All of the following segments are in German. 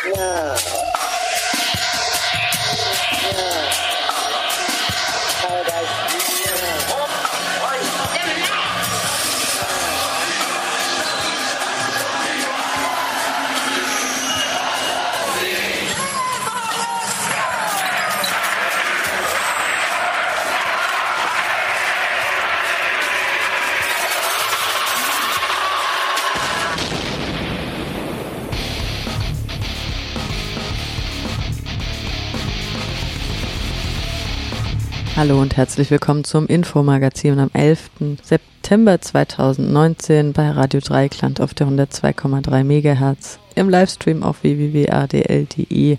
Hallo und herzlich willkommen zum Infomagazin am 11. September 2019 bei Radio Dreieckland auf der 102,3 MHz, im Livestream auf www.rdl.de.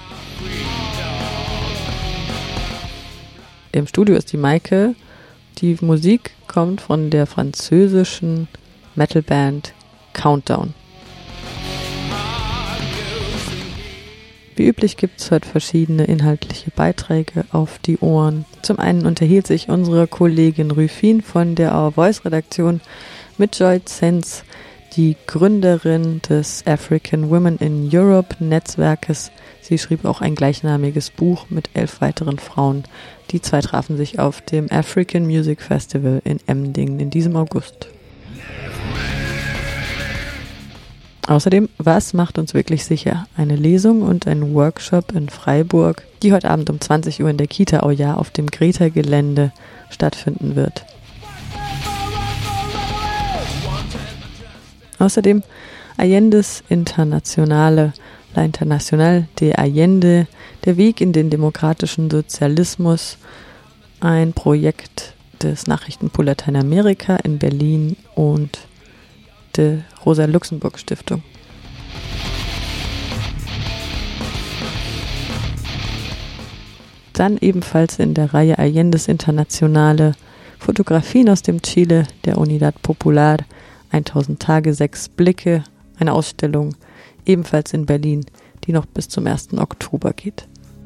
Im Studio ist die Maike. Die Musik kommt von der französischen Metalband Countdown. Wie üblich gibt es heute verschiedene inhaltliche Beiträge auf die Ohren. Zum einen unterhielt sich unsere Kollegin Rüfin von der Our Voice Redaktion mit Joy Zenz, die Gründerin des African Women in Europe Netzwerkes. Sie schrieb auch ein gleichnamiges Buch mit 11 weiteren Frauen. Die zwei trafen sich auf dem African Music Festival in Emdingen in diesem August. Außerdem, was macht uns wirklich sicher? Eine Lesung und ein Workshop in Freiburg, die heute Abend um 20 Uhr in der Kita Auja auf dem Greta-Gelände stattfinden wird. Außerdem Allende's Internationale, La Internacional de Allende, der Weg in den demokratischen Sozialismus, ein Projekt des Nachrichtenpool Lateinamerika in Berlin und der Rosa-Luxemburg-Stiftung. Dann ebenfalls in der Reihe Allende's Internationale Fotografien aus dem Chile der Unidad Popular, 1000 Tage, 6 Blicke, eine Ausstellung ebenfalls in Berlin, die noch bis zum 1. Oktober geht.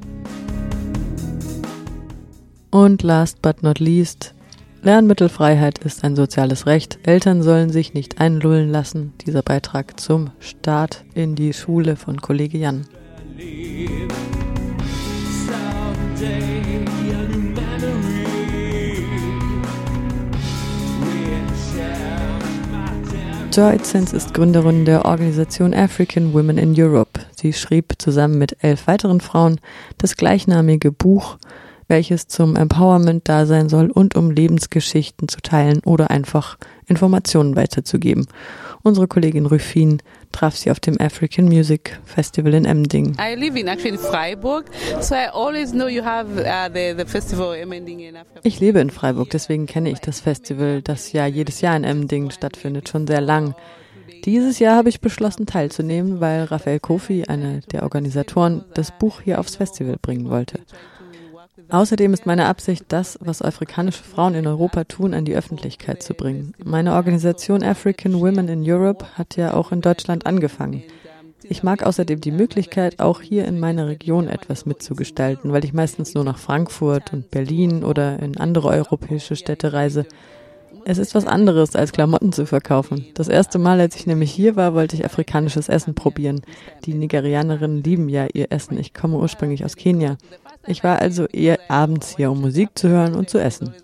Und last but not least, Lernmittelfreiheit ist ein soziales Recht. Eltern sollen sich nicht einlullen lassen. Dieser Beitrag zum Start in die Schule von Kollege Jan. Joy Zenz ist Gründerin der Organisation African Women in Europe. Sie schrieb zusammen mit 11 weiteren Frauen das gleichnamige Buch, welches zum Empowerment da sein soll und um Lebensgeschichten zu teilen oder einfach Informationen weiterzugeben. Unsere Kollegin Rüfin traf sie auf dem African Music Festival in Emdingen. I live in actually Freiburg, so I always know you have the festival in Emdingen. Ich lebe in Freiburg, deswegen kenne ich das Festival, das ja jedes Jahr in Emdingen stattfindet, schon sehr lang. Dieses Jahr habe ich beschlossen teilzunehmen, weil Raphael Kofi, einer der Organisatoren, das Buch hier aufs Festival bringen wollte. Außerdem ist meine Absicht, das, was afrikanische Frauen in Europa tun, an die Öffentlichkeit zu bringen. Meine Organisation African Women in Europe hat ja auch in Deutschland angefangen. Ich mag außerdem die Möglichkeit, auch hier in meiner Region etwas mitzugestalten, weil ich meistens nur nach Frankfurt und Berlin oder in andere europäische Städte reise. Es ist was anderes, als Klamotten zu verkaufen. Das erste Mal, als ich nämlich hier war, wollte ich afrikanisches Essen probieren. Die Nigerianerinnen lieben ja ihr Essen. Ich komme ursprünglich aus Kenia. Ich war also eher abends hier, um Musik zu hören und zu essen.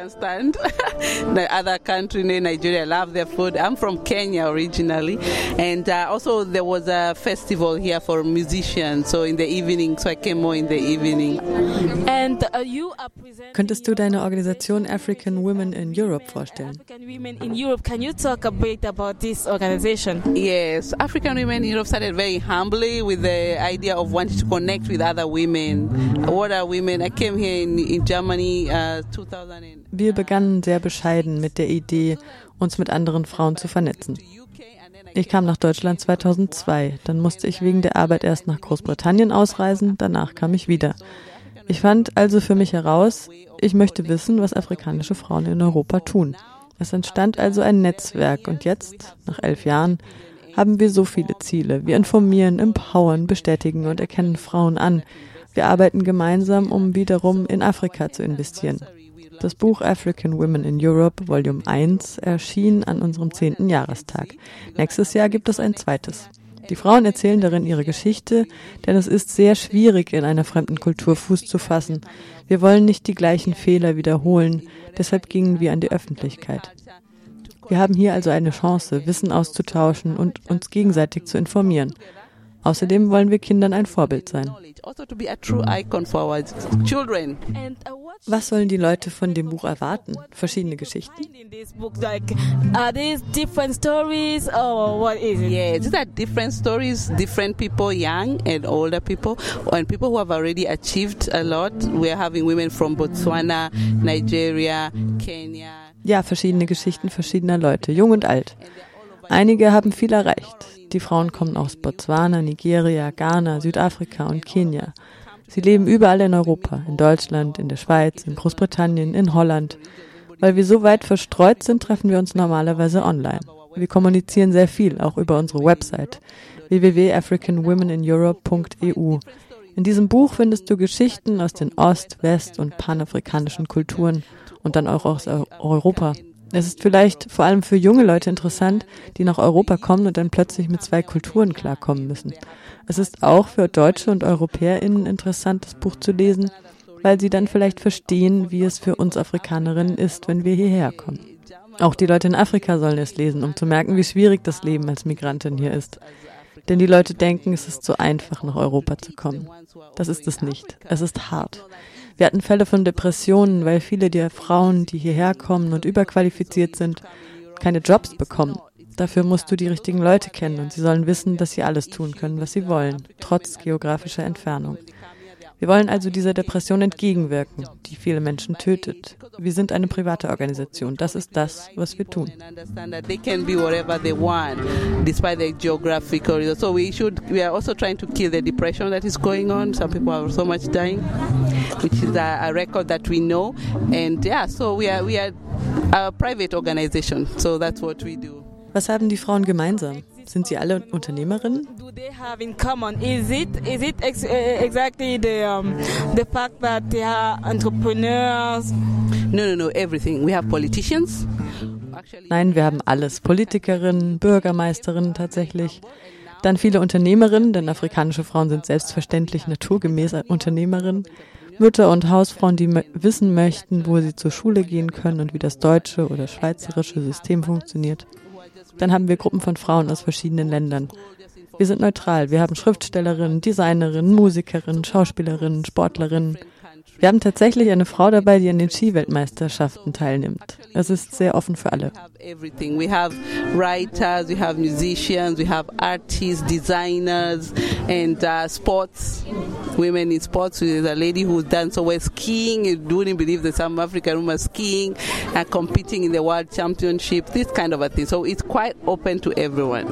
The other country, Nigeria, love their food. I'm from Kenya originally, and also there was a festival here for musicians. So in the evening, so I came more in the evening. And you are presenting. Könntest du deine Organisation African Women in Europe vorstellen? African Women in Europe. Can you talk a bit about this organization? Yes, African Women in Europe started very humbly with the idea of wanting to connect with other women. What are women? I came here in Germany 2000. Wir begannen sehr bescheiden mit der Idee, uns mit anderen Frauen zu vernetzen. Ich kam nach Deutschland 2002, dann musste ich wegen der Arbeit erst nach Großbritannien ausreisen, danach kam ich wieder. Ich fand also für mich heraus, ich möchte wissen, was afrikanische Frauen in Europa tun. Es entstand also ein Netzwerk und jetzt, nach 11 Jahren, haben wir so viele Ziele. Wir informieren, empowern, bestätigen und erkennen Frauen an. Wir arbeiten gemeinsam, um wiederum in Afrika zu investieren. Das Buch African Women in Europe, Volume 1, erschien an unserem 10. Jahrestag. Nächstes Jahr gibt es ein zweites. Die Frauen erzählen darin ihre Geschichte, denn es ist sehr schwierig, in einer fremden Kultur Fuß zu fassen. Wir wollen nicht die gleichen Fehler wiederholen, deshalb gingen wir an die Öffentlichkeit. Wir haben hier also eine Chance, Wissen auszutauschen und uns gegenseitig zu informieren. Außerdem wollen wir Kindern ein Vorbild sein. Was sollen die Leute von dem Buch erwarten? Verschiedene Geschichten? Are these different stories or what is it? Yeah, these are different stories, different people, young and older people, and people who have already achieved a lot. We're having women from Botswana, Nigeria, Kenya. Ja, verschiedene Geschichten verschiedener Leute, jung und alt. Einige haben viel erreicht. Die Frauen kommen aus Botswana, Nigeria, Ghana, Südafrika und Kenia. Sie leben überall in Europa, in Deutschland, in der Schweiz, in Großbritannien, in Holland. Weil wir so weit verstreut sind, treffen wir uns normalerweise online. Wir kommunizieren sehr viel, auch über unsere Website www.africanwomenineurope.eu. In diesem Buch findest du Geschichten aus den ost-, west- und panafrikanischen Kulturen und dann auch aus Europa. Es ist vielleicht vor allem für junge Leute interessant, die nach Europa kommen und dann plötzlich mit 2 Kulturen klarkommen müssen. Es ist auch für Deutsche und EuropäerInnen interessant, das Buch zu lesen, weil sie dann vielleicht verstehen, wie es für uns Afrikanerinnen ist, wenn wir hierher kommen. Auch die Leute in Afrika sollen es lesen, um zu merken, wie schwierig das Leben als Migrantin hier ist. Denn die Leute denken, es ist so einfach, nach Europa zu kommen. Das ist es nicht. Es ist hart. Wir hatten Fälle von Depressionen, weil viele der Frauen, die hierher kommen und überqualifiziert sind, keine Jobs bekommen. Dafür musst du die richtigen Leute kennen und sie sollen wissen, dass sie alles tun können, was sie wollen, trotz geografischer Entfernung. Wir wollen also dieser Depression entgegenwirken, die viele Menschen tötet. Wir sind eine private Organisation. Das ist das, was wir tun. They can be wherever they want, despite their geographical reasons. So we are also trying to kill the depression that is going on. Some people are so much dying, which is a record that we know. And yeah, so we are a private organization. So that's what we do. Was haben die Frauen gemeinsam? Sind sie alle Unternehmerinnen? Do they have in common? Is it exactly the fact that they are entrepreneurs? No, everything. We have politicians. Nein, wir haben alles. Politikerinnen, Bürgermeisterinnen tatsächlich. Dann viele Unternehmerinnen, denn afrikanische Frauen sind selbstverständlich naturgemäß Unternehmerinnen. Mütter und Hausfrauen, die wissen möchten, wo sie zur Schule gehen können und wie das deutsche oder schweizerische System funktioniert. Dann haben wir Gruppen von Frauen aus verschiedenen Ländern. Wir sind neutral. Wir haben Schriftstellerinnen, Designerinnen, Musikerinnen, Schauspielerinnen, Sportlerinnen. Wir haben tatsächlich eine Frau dabei, die an den Skiweltmeisterschaften teilnimmt. Es ist sehr offen für alle. We have writers, we have musicians, we have artists, designers and sports. Women in sports. There's a lady who's done so well skiing. You wouldn't believe that some African women are skiing and competing in the world championship. This kind of a thing. So it's quite open to everyone.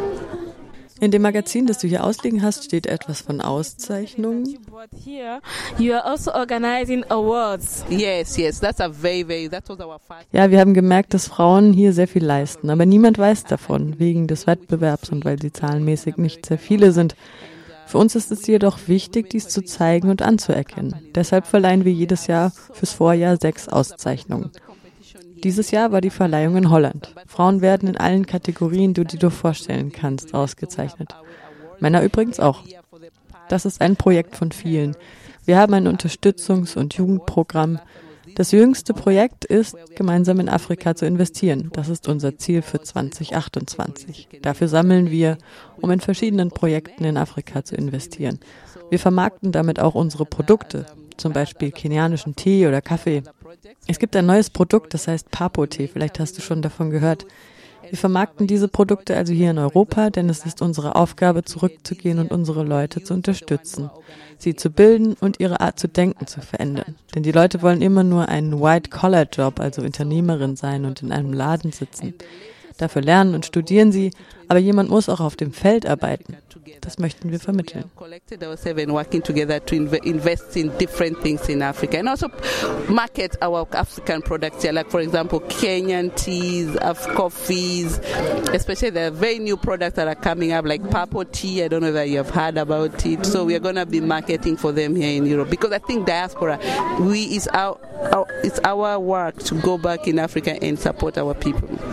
In dem Magazin, das du hier ausliegen hast, steht etwas von Auszeichnungen. You are also organizing awards. Yes, that was our fight. Ja, wir haben gemerkt, dass Frauen hier sehr viel leisten, aber niemand weiß davon, wegen des Wettbewerbs und weil sie zahlenmäßig nicht sehr viele sind. Für uns ist es jedoch wichtig, dies zu zeigen und anzuerkennen. Deshalb verleihen wir jedes Jahr fürs Vorjahr 6 Auszeichnungen. Dieses Jahr war die Verleihung in Holland. Frauen werden in allen Kategorien, die du dir vorstellen kannst, ausgezeichnet. Männer übrigens auch. Das ist ein Projekt von vielen. Wir haben ein Unterstützungs- und Jugendprogramm. Das jüngste Projekt ist, gemeinsam in Afrika zu investieren. Das ist unser Ziel für 2028. Dafür sammeln wir, um in verschiedenen Projekten in Afrika zu investieren. Wir vermarkten damit auch unsere Produkte, zum Beispiel kenianischen Tee oder Kaffee. Es gibt ein neues Produkt, das heißt Papo-Tee, vielleicht hast du schon davon gehört. Wir vermarkten diese Produkte also hier in Europa, denn es ist unsere Aufgabe, zurückzugehen und unsere Leute zu unterstützen, sie zu bilden und ihre Art zu denken zu verändern. Denn die Leute wollen immer nur einen White-Collar-Job, also Unternehmerin sein und in einem Laden sitzen. Dafür lernen und studieren sie, aber jemand muss auch auf dem Feld arbeiten. Das möchten wir vermitteln. Working together to invest in different things in Africa and also market our African products here, like for example Kenyan teas, coffees, especially the very new products that are coming up like Papo tea. I don't know whether you have heard about it. So we are going to be marketing for them here in Europe because I think diaspora, it's our work to go back in Africa and support our people.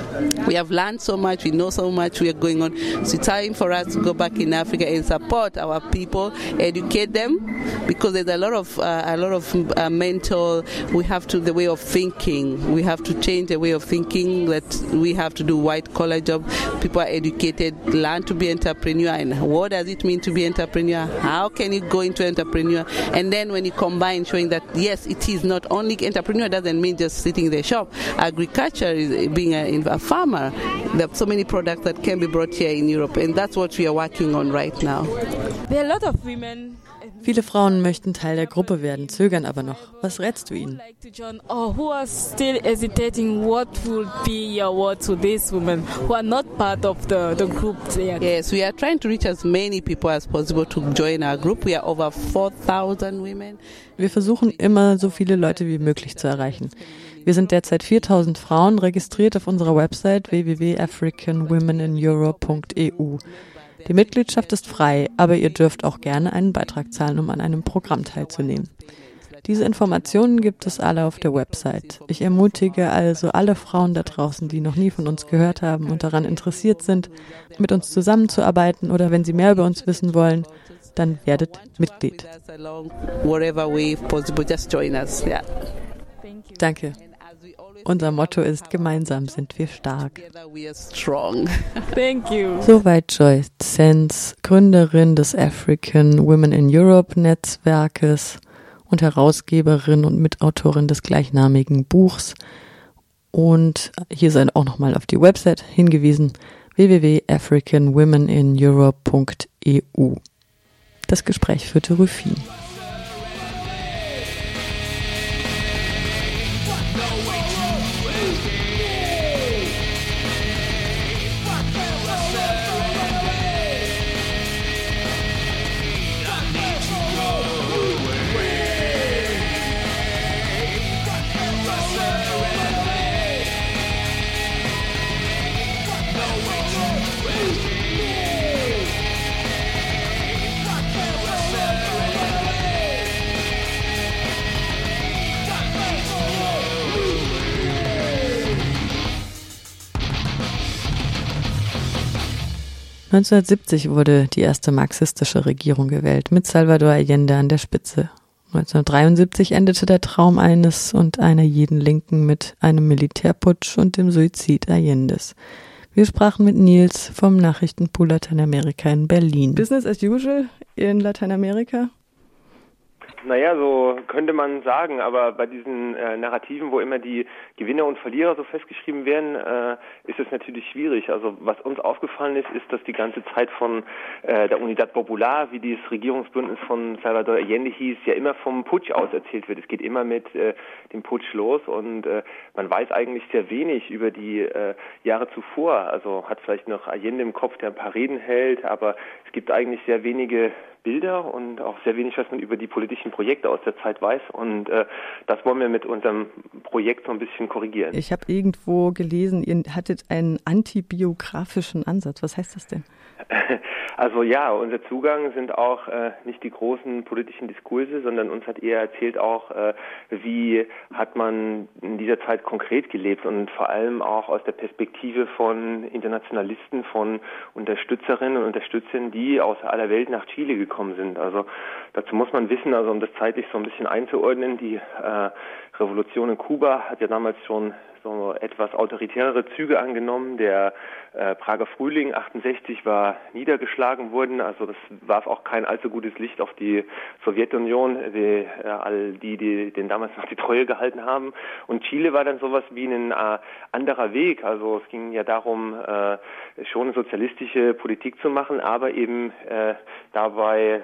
We have learned so much, we know so much, we are going on. So it's time for us to go back in Africa and support our people, educate them, because there's a lot of mental, we have to, the way of thinking, we have to change the way of thinking, that we have to do white collar job. People are educated, learn to be entrepreneur, and what does it mean to be entrepreneur? How can you go into entrepreneur? And then when you combine showing that, yes, it is not only entrepreneur doesn't mean just sitting in the shop. Agriculture is being a farmer. There are so many products that can be brought here in Europe, and that's what we are working on right now. There are a lot of women. Viele Frauen möchten Teil der Gruppe werden, zögern aber noch. Was rätst du ihnen? Who are still hesitating, what would be your word to these women who are not part of the group there? Yes, we are trying to reach as many people as possible to join our group. We are over 4,000 women. Wir versuchen immer, so viele Leute wie möglich zu erreichen. Wir sind derzeit 4.000 Frauen registriert auf unserer Website www.africanwomenineurope.eu. Die Mitgliedschaft ist frei, aber ihr dürft auch gerne einen Beitrag zahlen, um an einem Programm teilzunehmen. Diese Informationen gibt es alle auf der Website. Ich ermutige also alle Frauen da draußen, die noch nie von uns gehört haben und daran interessiert sind, mit uns zusammenzuarbeiten oder wenn sie mehr über uns wissen wollen, dann werdet Mitglied. Danke. Unser Motto ist, gemeinsam sind wir stark. Thank you. Soweit Joyce Zenz, Gründerin des African Women in Europe Netzwerkes und Herausgeberin und Mitautorin des gleichnamigen Buchs. Und hier sei auch nochmal auf die Website hingewiesen, www.africanwomenineurope.eu. Das Gespräch führte Rufin. (1970) wurde die erste marxistische Regierung gewählt, mit Salvador Allende an der Spitze. 1973 endete der Traum eines und einer jeden Linken mit einem Militärputsch und dem Suizid Allendes. Wir sprachen mit Nils vom Nachrichtenpool Lateinamerika in Berlin. Business as usual in Lateinamerika? Naja, so könnte man sagen, aber bei diesen Narrativen, wo immer die Gewinner und Verlierer so festgeschrieben werden, ist es natürlich schwierig. Also was uns aufgefallen ist, dass die ganze Zeit von der Unidad Popular, wie dieses Regierungsbündnis von Salvador Allende hieß, ja immer vom Putsch aus erzählt wird. Es geht immer mit dem Putsch los und man weiß eigentlich sehr wenig über die Jahre zuvor. Also hat vielleicht noch Allende im Kopf, der ein paar Reden hält, aber es gibt eigentlich sehr wenige Bilder und auch sehr wenig, was man über die politischen Projekte aus der Zeit weiß. Und das wollen wir mit unserem Projekt so ein bisschen korrigieren. Ich habe irgendwo gelesen, ihr hattet einen antibiografischen Ansatz. Was heißt das denn? Also ja, unser Zugang sind auch nicht die großen politischen Diskurse, sondern uns hat eher erzählt auch, wie hat man in dieser Zeit konkret gelebt und vor allem auch aus der Perspektive von Internationalisten, von Unterstützerinnen und Unterstützern, die aus aller Welt nach Chile gekommen sind. Also dazu muss man wissen, also um das zeitlich so ein bisschen einzuordnen, die Revolution in Kuba hat ja damals schon so etwas autoritärere Züge angenommen. Der Prager Frühling 68 war niedergeschlagen worden, also das warf auch kein allzu gutes Licht auf die Sowjetunion, die denen damals noch die Treue gehalten haben. Und Chile war dann sowas wie ein anderer Weg, also es ging ja darum, schon eine sozialistische Politik zu machen, aber eben dabei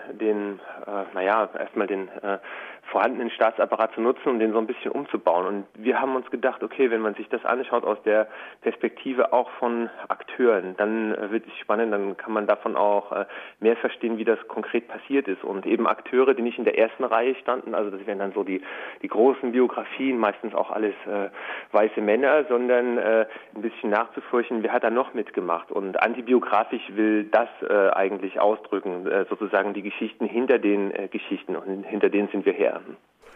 erstmal den vorhandenen Staatsapparat zu nutzen und den so ein bisschen umzubauen. Und wir haben uns gedacht, okay, wenn man sich das anschaut aus der Perspektive auch von Akteuren, dann wird es spannend, dann kann man davon auch mehr verstehen, wie das konkret passiert ist. Und eben Akteure, die nicht in der ersten Reihe standen, also das wären dann so die großen Biografien, meistens auch alles weiße Männer, sondern ein bisschen nachzuforschen, wer hat da noch mitgemacht. Und antibiografisch will das eigentlich ausdrücken, sozusagen die Geschichten hinter den Geschichten, und hinter denen sind wir her.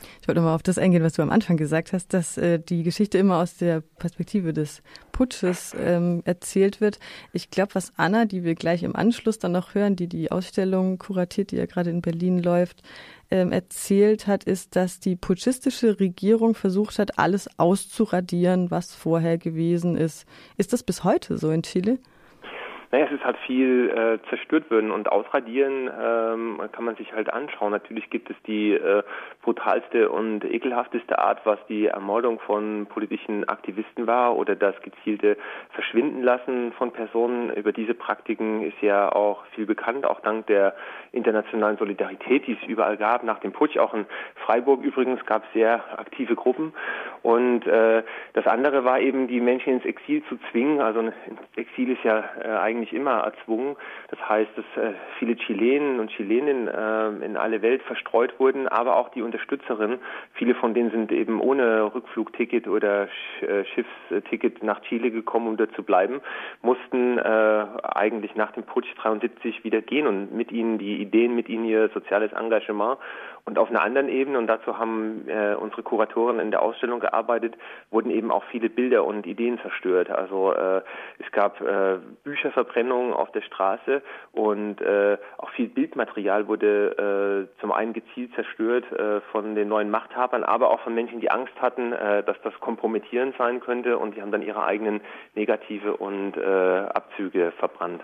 Ich wollte mal auf das eingehen, was du am Anfang gesagt hast, dass die Geschichte immer aus der Perspektive des Putsches erzählt wird. Ich glaube, was Anna, die wir gleich im Anschluss dann noch hören, die Ausstellung kuratiert, die ja gerade in Berlin läuft, erzählt hat, ist, dass die putschistische Regierung versucht hat, alles auszuradieren, was vorher gewesen ist. Ist das bis heute so in Chile? Naja, es ist halt viel zerstört worden und ausradieren kann man sich halt anschauen. Natürlich gibt es die brutalste und ekelhafteste Art, was die Ermordung von politischen Aktivisten war oder das gezielte Verschwinden lassen von Personen. Über diese Praktiken ist ja auch viel bekannt, auch dank der internationalen Solidarität, die es überall gab. Nach dem Putsch, auch in Freiburg übrigens, gab es sehr aktive Gruppen. Und das andere war eben, die Menschen ins Exil zu zwingen. Also Exil ist ja eigentlich immer erzwungen. Das heißt, dass viele Chilenen und Chileninnen in alle Welt verstreut wurden, aber auch die Unterstützerinnen. Viele von denen sind eben ohne Rückflugticket oder Schiffsticket nach Chile gekommen, um dort zu bleiben, mussten eigentlich nach dem Putsch 73 wieder gehen und mit ihnen die Ideen, mit ihnen ihr soziales Engagement. Und auf einer anderen Ebene, und dazu haben unsere Kuratoren in der Ausstellung gearbeitet, wurden eben auch viele Bilder und Ideen zerstört. Also es gab Bücherverbrennungen auf der Straße und auch viel Bildmaterial wurde zum einen gezielt zerstört von den neuen Machthabern, aber auch von Menschen, die Angst hatten, dass das kompromittierend sein könnte, und die haben dann ihre eigenen Negative und Abzüge verbrannt.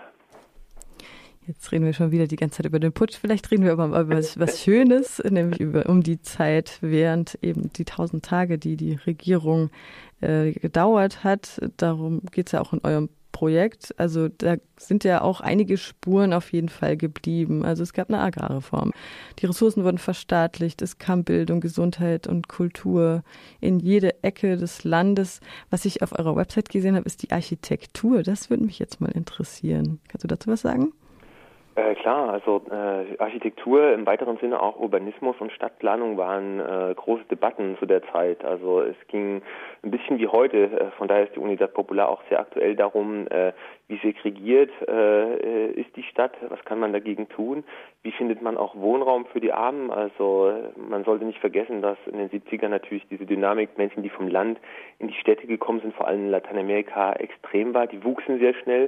Jetzt reden wir schon wieder die ganze Zeit über den Putsch. Vielleicht reden wir aber mal über was Schönes, nämlich um die Zeit während eben die 1000 Tage, die Regierung gedauert hat. Darum geht es ja auch in eurem Projekt. Also da sind ja auch einige Spuren auf jeden Fall geblieben. Also es gab eine Agrarreform. Die Ressourcen wurden verstaatlicht. Es kam Bildung, Gesundheit und Kultur in jede Ecke des Landes. Was ich auf eurer Website gesehen habe, ist die Architektur. Das würde mich jetzt mal interessieren. Kannst du dazu was sagen? Klar, also Architektur im weiteren Sinne, auch Urbanismus und Stadtplanung waren große Debatten zu der Zeit. Also es ging ein bisschen wie heute, von daher ist die Unidad Popular auch sehr aktuell darum, wie segregiert ist die Stadt, was kann man dagegen tun, wie findet man auch Wohnraum für die Armen. Also man sollte nicht vergessen, dass in den 70ern natürlich diese Dynamik, Menschen, die vom Land in die Städte gekommen sind, vor allem in Lateinamerika, extrem war. Die wuchsen sehr schnell.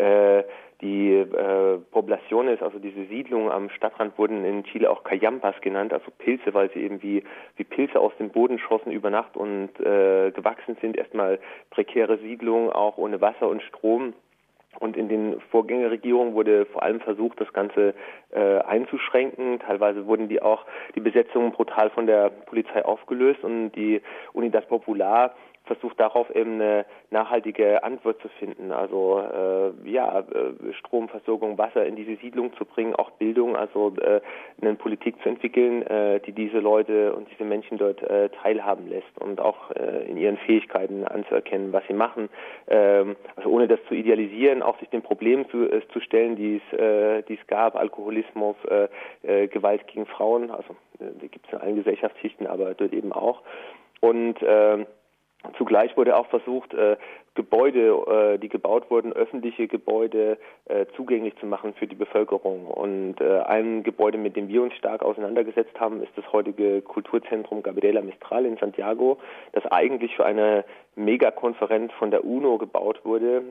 Die Poblaciones, also diese Siedlungen am Stadtrand, wurden in Chile auch Cayampas genannt, also Pilze, weil sie eben wie Pilze aus dem Boden schossen über Nacht und gewachsen sind. Erstmal prekäre Siedlungen, auch ohne Wasser und Strom. Und in den Vorgängerregierungen wurde vor allem versucht, das Ganze einzuschränken. Teilweise wurden die Besetzungen brutal von der Polizei aufgelöst, und die Unidad Popular versucht darauf eben eine nachhaltige Antwort zu finden. Also Stromversorgung, Wasser in diese Siedlung zu bringen, auch Bildung, also eine Politik zu entwickeln, die diese Leute und diese Menschen dort teilhaben lässt und auch in ihren Fähigkeiten anzuerkennen, was sie machen. Also ohne das zu idealisieren, auch sich den Problemen zu stellen, die es gab, Alkoholismus, Gewalt gegen Frauen, also die gibt es in allen Gesellschaftsschichten, aber dort eben auch. Und zugleich wurde auch versucht, Gebäude, die gebaut wurden, öffentliche Gebäude zugänglich zu machen für die Bevölkerung. Und ein Gebäude, mit dem wir uns stark auseinandergesetzt haben, ist das heutige Kulturzentrum Gabriela Mistral in Santiago, das eigentlich für eine Megakonferenz von der UNO gebaut wurde,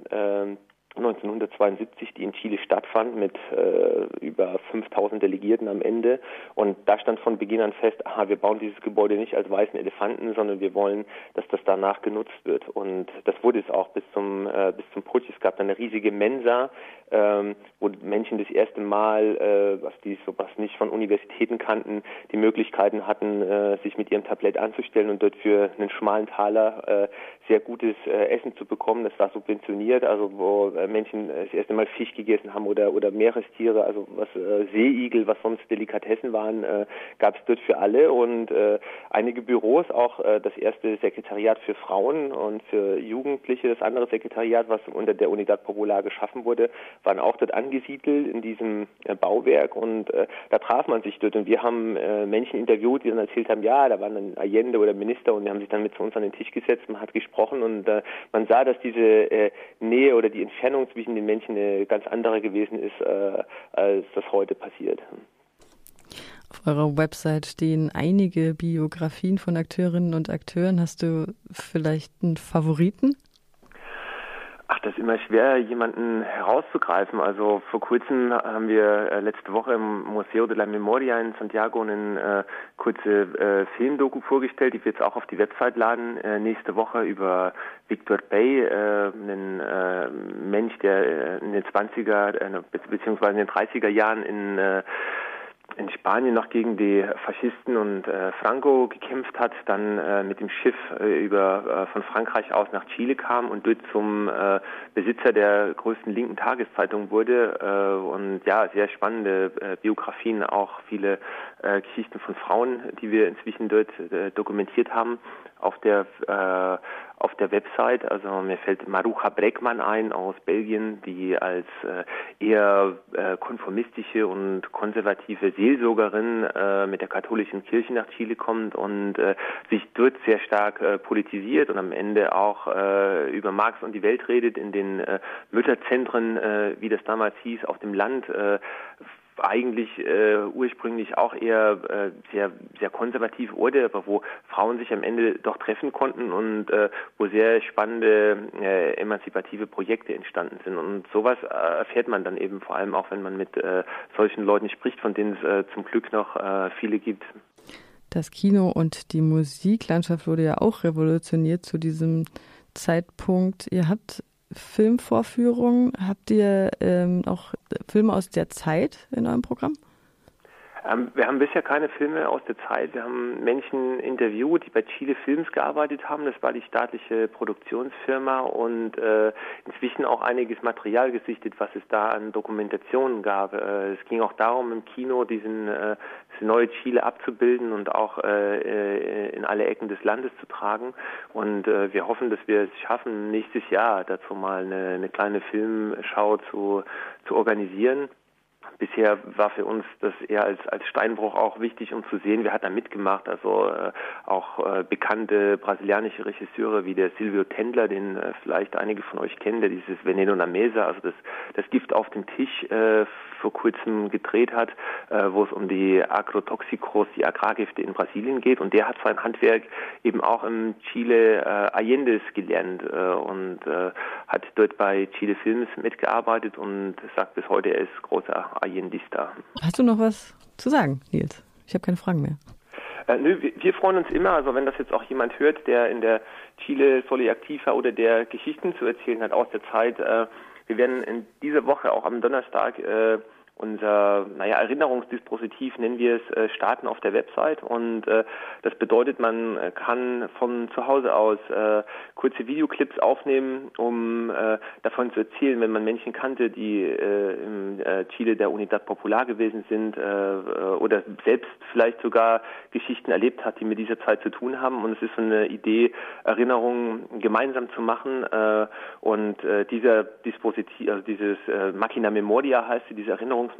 1972, die in Chile stattfand mit über 5000 Delegierten am Ende. Und da stand von Beginn an fest, wir bauen dieses Gebäude nicht als weißen Elefanten, sondern wir wollen, dass das danach genutzt wird. Und das wurde es auch bis zum Putsch. Es gab dann eine riesige Mensa, wo Menschen das erste Mal, was nicht von Universitäten kannten, die Möglichkeiten hatten, sich mit ihrem Tablett anzustellen und dort für einen schmalen Taler sehr gutes Essen zu bekommen. Das war subventioniert, also wo Menschen das erste Mal Fisch gegessen haben oder Meerestiere, also was Seeigel, was sonst Delikatessen waren, gab es dort für alle. Und einige Büros, auch das erste Sekretariat für Frauen und für Jugendliche, das andere Sekretariat, was unter der Unidad Popular geschaffen wurde, waren auch dort angesiedelt in diesem Bauwerk, und da traf man sich dort, und wir haben Menschen interviewt, die dann erzählt haben, ja, da waren dann Allende oder Minister, und die haben sich dann mit uns an den Tisch gesetzt, man hat gesprochen, und man sah, dass diese Nähe oder die Entfernung zwischen den Menschen eine ganz andere gewesen ist, als das heute passiert. Auf eurer Website stehen einige Biografien von Akteurinnen und Akteuren. Hast du vielleicht einen Favoriten? Ach, das ist immer schwer, jemanden herauszugreifen. Also vor kurzem haben wir letzte Woche im Museo de la Memoria in Santiago eine kurze Filmdoku vorgestellt, die wir jetzt auch auf die Website laden. Nächste Woche über Victor Bey, einen Mensch, der in den 20er beziehungsweise in den 30er Jahren in Spanien noch gegen die Faschisten und Franco gekämpft hat, dann mit dem Schiff von Frankreich aus nach Chile kam und dort zum Besitzer der größten linken Tageszeitung wurde. Und ja, sehr spannende Biografien, auch viele Geschichten von Frauen, die wir inzwischen dort dokumentiert haben auf der Website. Also mir fällt Maruja Bregman ein aus Belgien, die als eher konformistische und konservative Seelsorgerin mit der katholischen Kirche nach Chile kommt und sich dort sehr stark politisiert und am Ende auch über Marx und die Welt redet in den Mütterzentren, wie das damals hieß, auf dem Land, eigentlich ursprünglich auch eher sehr, sehr konservative Orte, aber wo Frauen sich am Ende doch treffen konnten und wo sehr spannende emanzipative Projekte entstanden sind. Und sowas erfährt man dann eben vor allem auch, wenn man mit solchen Leuten spricht, von denen es zum Glück noch viele gibt. Das Kino und die Musiklandschaft wurde ja auch revolutioniert zu diesem Zeitpunkt. Ihr habt Filmvorführungen. Habt ihr auch Filme aus der Zeit in eurem Programm? Wir haben bisher keine Filme aus der Zeit. Wir haben Menschen interviewt, die bei Chile Films gearbeitet haben. Das war die staatliche Produktionsfirma und inzwischen auch einiges Material gesichtet, was es da an Dokumentationen gab. Es ging auch darum, im Kino das neue Chile abzubilden und auch in alle Ecken des Landes zu tragen. Und wir hoffen, dass wir es schaffen, nächstes Jahr dazu mal eine kleine Filmschau zu organisieren. Bisher war für uns das eher als Steinbruch auch wichtig, um zu sehen, wer hat da mitgemacht. Also auch bekannte brasilianische Regisseure wie der Silvio Tendler, den vielleicht einige von euch kennen, der dieses Veneno na Mesa, also das Gift auf dem Tisch vor kurzem gedreht hat, wo es um die Agrotoxicos, die Agrargifte in Brasilien geht. Und der hat sein Handwerk eben auch im Chile Allendes gelernt und hat dort bei Chile Films mitgearbeitet und sagt bis heute, er ist großer Allendista. Hast du noch was zu sagen, Nils? Ich habe keine Fragen mehr. Nö, wir freuen uns immer, also wenn das jetzt auch jemand hört, der in der Chile Soli Activa oder der Geschichten zu erzählen hat aus der Zeit. Wir werden in dieser Woche auch am Donnerstag unser Erinnerungsdispositiv, nennen wir es, starten auf der Website und das bedeutet, man kann von zu Hause aus kurze Videoclips aufnehmen, um davon zu erzählen, wenn man Menschen kannte, die im Chile der Unidad Popular gewesen sind oder selbst vielleicht sogar Geschichten erlebt hat, die mit dieser Zeit zu tun haben. Und es ist so eine Idee, Erinnerungen gemeinsam zu machen und dieser Dispositiv, also dieses Machina Memoria heißt sie, diese Erinnerungsmaschine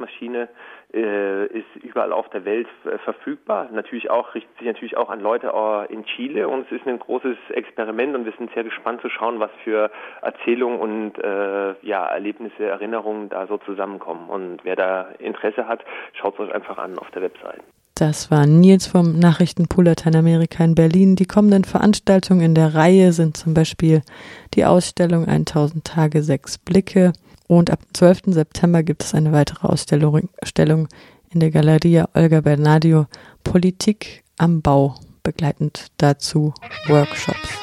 ist überall auf der Welt verfügbar. Richtet sich natürlich auch an Leute in Chile und es ist ein großes Experiment und wir sind sehr gespannt zu schauen, was für Erzählungen und Erlebnisse, Erinnerungen da so zusammenkommen. Und wer da Interesse hat, schaut es euch einfach an auf der Website. Das war Nils vom Nachrichtenpool Lateinamerika in Berlin. Die kommenden Veranstaltungen in der Reihe sind zum Beispiel die Ausstellung 1000 Tage, 6 Blicke. Und ab 12. September gibt es eine weitere Ausstellung in der Galeria Olga Bernardio, Politik am Bau, begleitend dazu Workshops.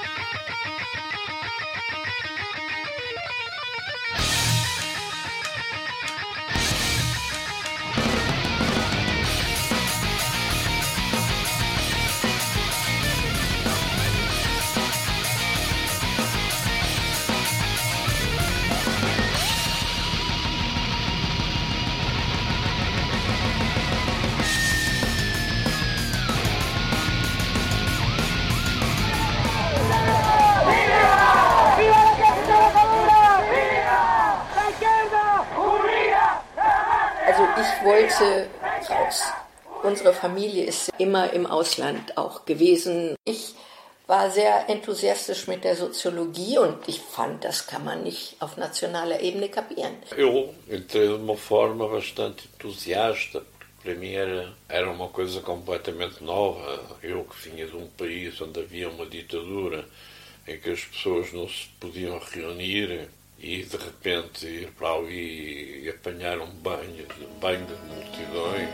Raus. Unsere Familie ist immer im Ausland auch gewesen. Ich war sehr enthusiastisch mit der Soziologie und ich fand, das kann man nicht auf nationaler Ebene kapieren. Eu entrei de uma forma bastante entusiasta, Para mim era uma coisa completamente nova. Eu que vinha de país onde havia uma ditadura em que as pessoas não se podiam reunir e de repente ir para ali e apanhar um banho de multidões.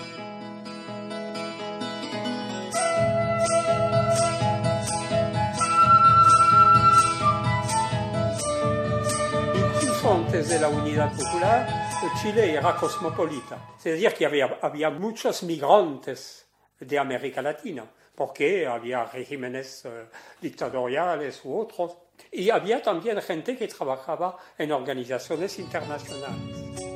Antes de la Unidad Popular, Chile era cosmopolita, es decir, que había muchos migrantes de América Latina, porque había regímenes dictatoriales u otros, y había también gente que trabajaba en organizaciones internacionales.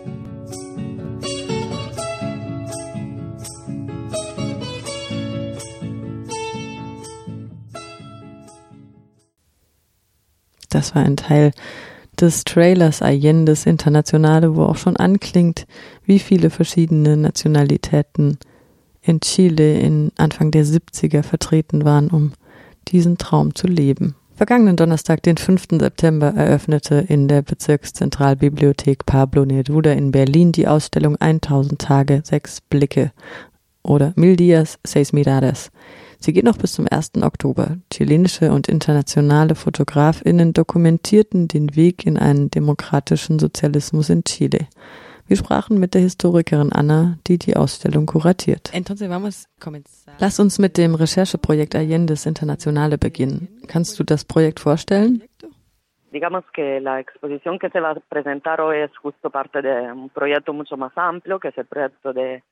Das war ein Teil des Trailers Allende's Internationale, wo auch schon anklingt, wie viele verschiedene Nationalitäten in Chile in Anfang der 70er vertreten waren, um diesen Traum zu leben. Vergangenen Donnerstag, den 5. September, eröffnete in der Bezirkszentralbibliothek Pablo Neruda in Berlin die Ausstellung 1000 Tage, 6 Blicke oder 1000 días, 6 miradas. Sie geht noch bis zum 1. Oktober. Chilenische und internationale FotografInnen dokumentierten den Weg in einen demokratischen Sozialismus in Chile. Wir sprachen mit der Historikerin Anna, die die Ausstellung kuratiert. Lass uns mit dem Rechercheprojekt Allende's Internationale beginnen. Kannst du das Projekt vorstellen? Digamos que la exposición que se va a presentar hoy es justo parte de un proyecto mucho más amplio, que es el proyecto de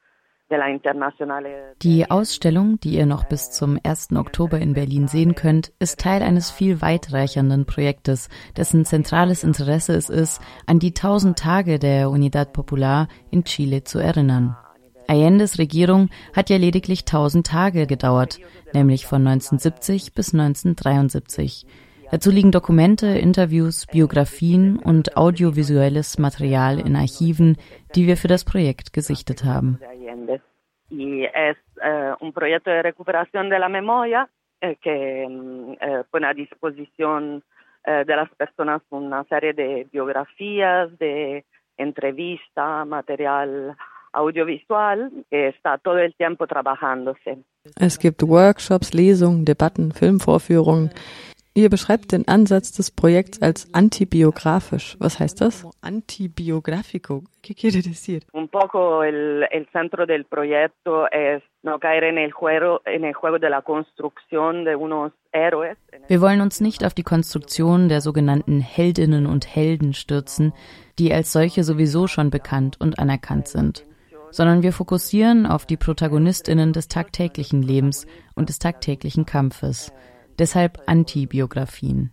Die Ausstellung, die ihr noch bis zum 1. Oktober in Berlin sehen könnt, ist Teil eines viel weitreichenden Projektes, dessen zentrales Interesse es ist, an die 1000 Tage der Unidad Popular in Chile zu erinnern. Allendes Regierung hat ja lediglich 1000 Tage gedauert, nämlich von 1970 bis 1973. Dazu liegen Dokumente, Interviews, Biografien und audiovisuelles Material in Archiven, die wir für das Projekt gesichtet haben. Y es un proyecto de recuperación de la memoria que pone a disposición de las personas una serie de biografías, de entrevistas, material audiovisual, que está todo el tiempo trabajándose. Es gibt Workshops, Lesungen, Debatten, Filmvorführungen. Ihr beschreibt den Ansatz des Projekts als antibiografisch. Was heißt das? Antibiografico. ¿Qué quiere decir? Un poco el centro del proyecto es no caer en el juego de la construcción de unos héroes. Wir wollen uns nicht auf die Konstruktion der sogenannten Heldinnen und Helden stürzen, die als solche sowieso schon bekannt und anerkannt sind, sondern wir fokussieren auf die ProtagonistInnen des tagtäglichen Lebens und des tagtäglichen Kampfes. Deshalb Antibiografien.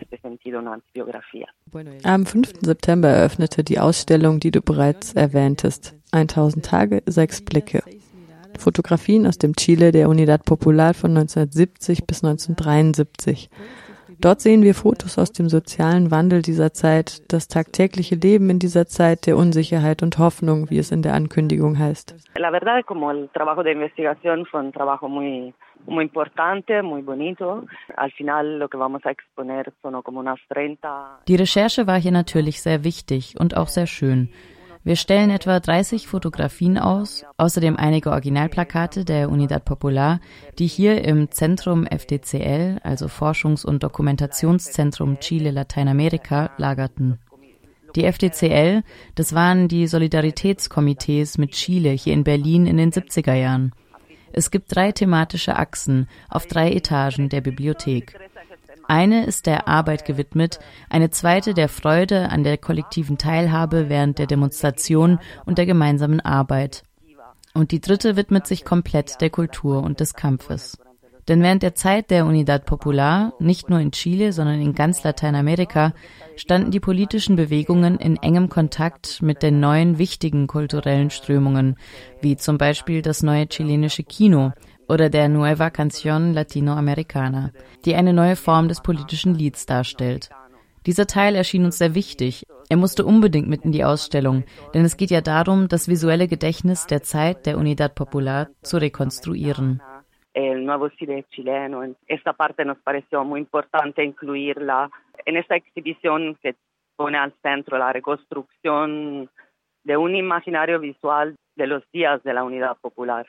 Am 5. September eröffnete die Ausstellung, die du bereits erwähntest. 1000 Tage, 6 Blicke. Fotografien aus dem Chile der Unidad Popular von 1970 bis 1973. Dort sehen wir Fotos aus dem sozialen Wandel dieser Zeit, das tagtägliche Leben in dieser Zeit der Unsicherheit und Hoffnung, wie es in der Ankündigung heißt. La verdad, como el trabajo de investigación fue un trabajo muy importante, muy bonito. Al final lo que vamos a exponer son como unas 30. Die Recherche war hier natürlich sehr wichtig und auch sehr schön. Wir stellen etwa 30 Fotografien aus, außerdem einige Originalplakate der Unidad Popular, die hier im Zentrum FDCL, also Forschungs- und Dokumentationszentrum Chile Lateinamerika, lagerten. Die FDCL, das waren die Solidaritätskomitees mit Chile hier in Berlin in den 70er Jahren. Es gibt 3 thematische Achsen auf 3 Etagen der Bibliothek. Eine ist der Arbeit gewidmet, eine zweite der Freude an der kollektiven Teilhabe während der Demonstration und der gemeinsamen Arbeit. Und die dritte widmet sich komplett der Kultur und des Kampfes. Denn während der Zeit der Unidad Popular, nicht nur in Chile, sondern in ganz Lateinamerika, standen die politischen Bewegungen in engem Kontakt mit den neuen wichtigen kulturellen Strömungen, wie zum Beispiel das neue chilenische Kino oder der Nueva Canción Latinoamericana, die eine neue Form des politischen Lieds darstellt. Dieser Teil erschien uns sehr wichtig. Er musste unbedingt mit in die Ausstellung, denn es geht ja darum, das visuelle Gedächtnis der Zeit der Unidad Popular zu rekonstruieren. El nuevo cine chileno. Esta parte nos pareció muy importante incluirla en esta exhibición que pone al centro la reconstrucción de un imaginario visual de los días de la Unidad Popular.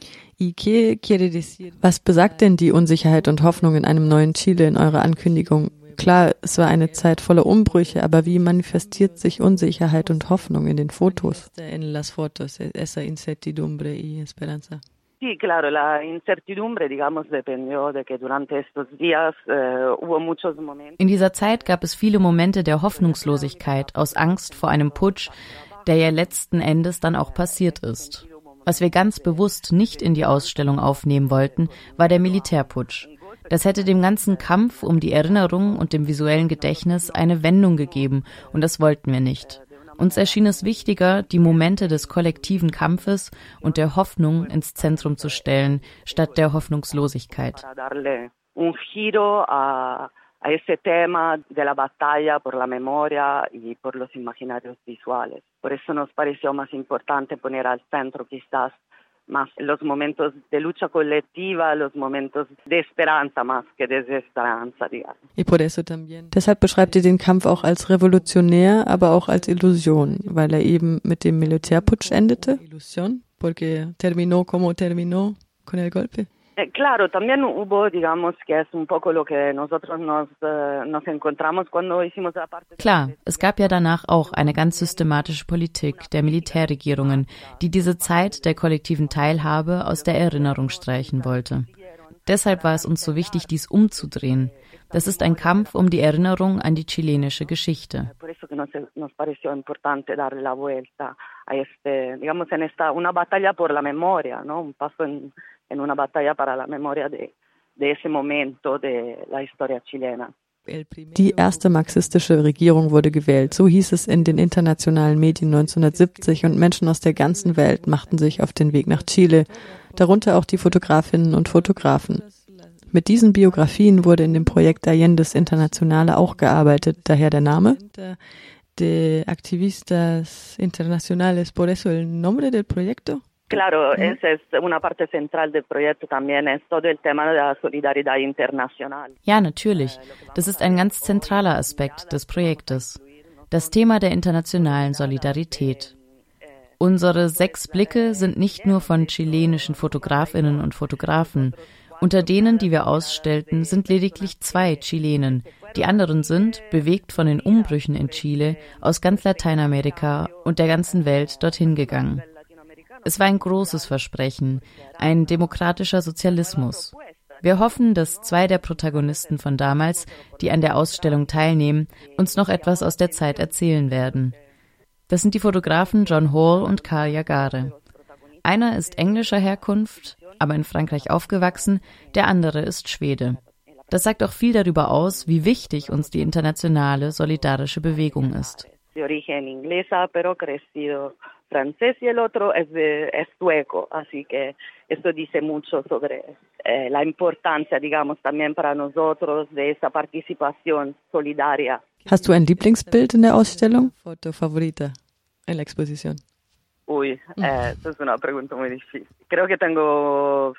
Was besagt denn die Unsicherheit und Hoffnung in einem neuen Chile in eurer Ankündigung? Klar, es war eine Zeit voller Umbrüche, aber wie manifestiert sich Unsicherheit und Hoffnung in den Fotos? En las fotos, esa incertidumbre y esperanza. Sí, claro, la incertidumbre, digamos, dependió de que durante estos días hubo muchos momentos. In dieser Zeit gab es viele Momente der Hoffnungslosigkeit aus Angst vor einem Putsch, der ja letzten Endes dann auch passiert ist. Was wir ganz bewusst nicht in die Ausstellung aufnehmen wollten, war der Militärputsch. Das hätte dem ganzen Kampf um die Erinnerung und dem visuellen Gedächtnis eine Wendung gegeben, und das wollten wir nicht. Uns erschien es wichtiger, die Momente des kollektiven Kampfes und der Hoffnung ins Zentrum zu stellen, statt der Hoffnungslosigkeit. A ese tema de la batalla por la memoria y por los imaginarios visuales. Por eso nos pareció más importante poner al centro quizás más los momentos de lucha colectiva, los momentos de esperanza más que de desesperanza, digamos. Y por eso también. Deshalb beschreibt ihr den Kampf auch als revolutionär, aber auch als Illusion, weil er eben mit dem Militärputsch endete. Illusion, porque terminó como terminó con el golpe. Claro, también hubo, digamos, que es un poco lo que nosotros nos encontramos cuando hicimos la parte. Klar, es gab ja danach auch eine ganz systematische Politik der Militärregierungen, die diese Zeit der kollektiven Teilhabe aus der Erinnerung streichen wollte. Deshalb war es uns so wichtig, dies umzudrehen. Das ist ein Kampf um die Erinnerung an die chilenische Geschichte. Por eso que nos pareció importante darle la vuelta a digamos, una batalla por la memoria, ¿no? Un paso en una batalla para la memoria de ese momento de la historia chilena. Die erste marxistische Regierung wurde gewählt, so hieß es in den internationalen Medien 1970, und Menschen aus der ganzen Welt machten sich auf den Weg nach Chile, darunter auch die Fotografinnen und Fotografen. Mit diesen Biografien wurde in dem Projekt Allende's Internationale auch gearbeitet, daher der Name. De Activistas Internacionales, por eso el nombre del proyecto. Claro, esa es una parte central del proyecto también, es todo el tema de la solidaridad internacional. Ja, natürlich. Das ist ein ganz zentraler Aspekt des Projektes. Das Thema der internationalen Solidarität. Unsere 6 Blicke sind nicht nur von chilenischen Fotografinnen und Fotografen. Unter denen, die wir ausstellten, sind lediglich 2 Chilenen. Die anderen sind, bewegt von den Umbrüchen in Chile, aus ganz Lateinamerika und der ganzen Welt dorthin gegangen. Es war ein großes Versprechen, ein demokratischer Sozialismus. Wir hoffen, dass 2 der Protagonisten von damals, die an der Ausstellung teilnehmen, uns noch etwas aus der Zeit erzählen werden. Das sind die Fotografen John Hall und Karl Jagare. Einer ist englischer Herkunft, aber in Frankreich aufgewachsen, der andere ist Schwede. Das sagt auch viel darüber aus, wie wichtig uns die internationale solidarische Bewegung ist. De origen inglesa, pero crecido francés, y el otro es sueco, así que esto dice mucho sobre la importancia, digamos, también para nosotros de esa participación solidaria. Hast du ein Lieblingsbild in der Ausstellung? Foto favorita en la exposición. Uy, esa es una pregunta muy difícil. Creo que tengo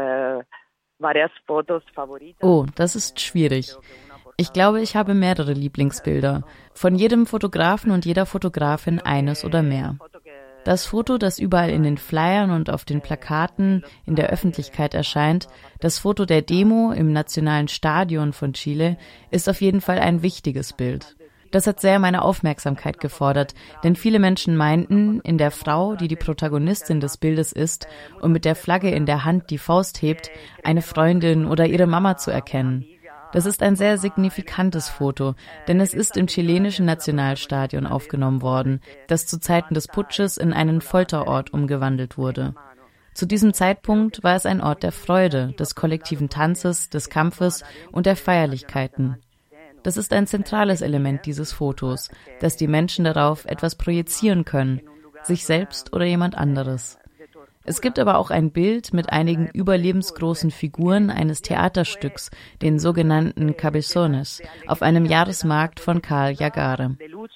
varias fotos favoritas. Oh, das ist schwierig. Ich glaube, ich habe mehrere Lieblingsbilder. Von jedem Fotografen und jeder Fotografin eines oder mehr. Das Foto, das überall in den Flyern und auf den Plakaten in der Öffentlichkeit erscheint, das Foto der Demo im Nationalen Stadion von Chile, ist auf jeden Fall ein wichtiges Bild. Das hat sehr meine Aufmerksamkeit gefordert, denn viele Menschen meinten, in der Frau, die die Protagonistin des Bildes ist und mit der Flagge in der Hand die Faust hebt, eine Freundin oder ihre Mama zu erkennen. Das ist ein sehr signifikantes Foto, denn es ist im chilenischen Nationalstadion aufgenommen worden, das zu Zeiten des Putsches in einen Folterort umgewandelt wurde. Zu diesem Zeitpunkt war es ein Ort der Freude, des kollektiven Tanzes, des Kampfes und der Feierlichkeiten. Das ist ein zentrales Element dieses Fotos, dass die Menschen darauf etwas projizieren können, sich selbst oder jemand anderes. Es gibt aber auch ein Bild mit einigen überlebensgroßen Figuren eines Theaterstücks, den sogenannten Cabezones, auf einem Jahresmarkt von Karl Jagare.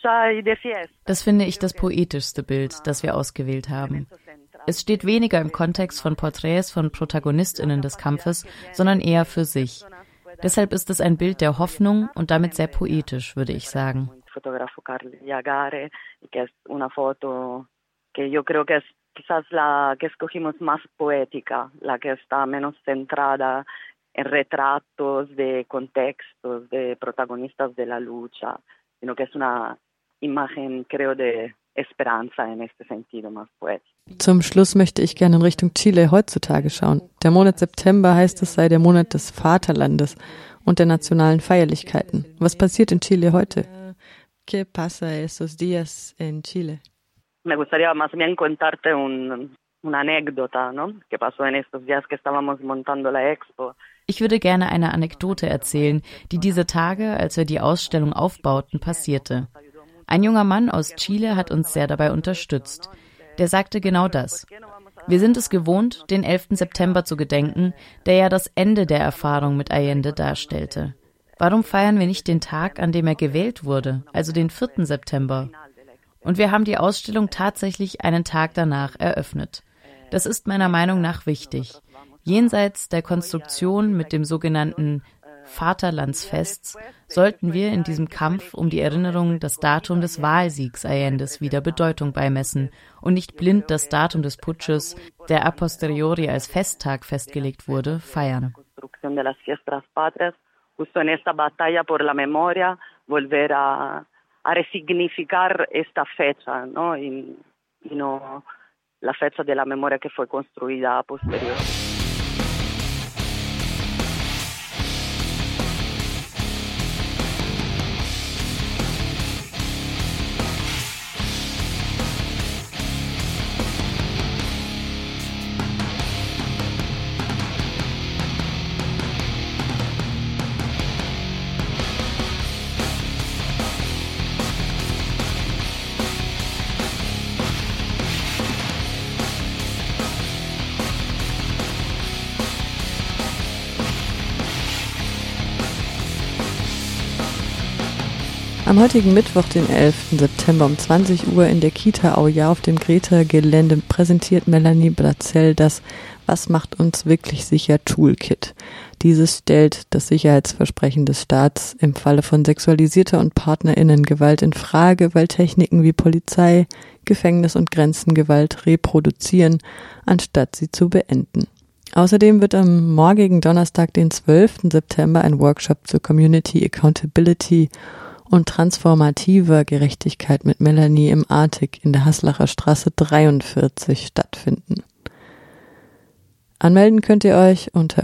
Das finde ich das poetischste Bild, das wir ausgewählt haben. Es steht weniger im Kontext von Porträts von ProtagonistInnen des Kampfes, sondern eher für sich. Deshalb ist es ein Bild der Hoffnung und damit sehr poetisch, würde ich sagen. Fotografo Karl Jagare, que es una foto que yo creo que es quizás la que escogimos más poética, la que está menos centrada en retratos de contextos, de protagonistas de la lucha, sino que es una imagen, creo, de Esperanza en este sentido, más poético. Zum Schluss möchte ich gerne in Richtung Chile heutzutage schauen. Der Monat September heißt es sei der Monat des Vaterlandes und der nationalen Feierlichkeiten. Was passiert in Chile heute? ¿Qué pasa esos días en Chile? Me gustaría más bien contarte una anécdota, ¿no? Que pasó en estos días que estábamos montando la expo. Ich würde gerne eine Anekdote erzählen, die diese Tage, als wir die Ausstellung aufbauten, passierte. Ein junger Mann aus Chile hat uns sehr dabei unterstützt. Der sagte genau das. Wir sind es gewohnt, den 11. September zu gedenken, der ja das Ende der Erfahrung mit Allende darstellte. Warum feiern wir nicht den Tag, an dem er gewählt wurde, also den 4. September? Und wir haben die Ausstellung tatsächlich einen Tag danach eröffnet. Das ist meiner Meinung nach wichtig. Jenseits der Konstruktion mit dem sogenannten Vaterlandsfests sollten wir in diesem Kampf um die Erinnerung das Datum des Wahlsiegs Allendes wieder Bedeutung beimessen und nicht blind das Datum des Putsches, der a posteriori als Festtag festgelegt wurde, feiern. Justo en esta batalla por la memoria, volver a resignificar esta fecha, ¿no? Y no la fecha de la memoria que fue construida a posteriori. Am heutigen Mittwoch, den 11. September um 20 Uhr in der Kita Auja auf dem Greta-Gelände präsentiert Melanie Brazell das Was macht uns wirklich sicher Toolkit. Dieses stellt das Sicherheitsversprechen des Staats im Falle von sexualisierter und PartnerInnen-Gewalt in Frage, weil Techniken wie Polizei, Gefängnis und Grenzengewalt reproduzieren, anstatt sie zu beenden. Außerdem wird am morgigen Donnerstag, den 12. September, ein Workshop zur Community Accountability und transformativer Gerechtigkeit mit Melanie im Artig in der Haslacher Straße 43 stattfinden. Anmelden könnt ihr euch unter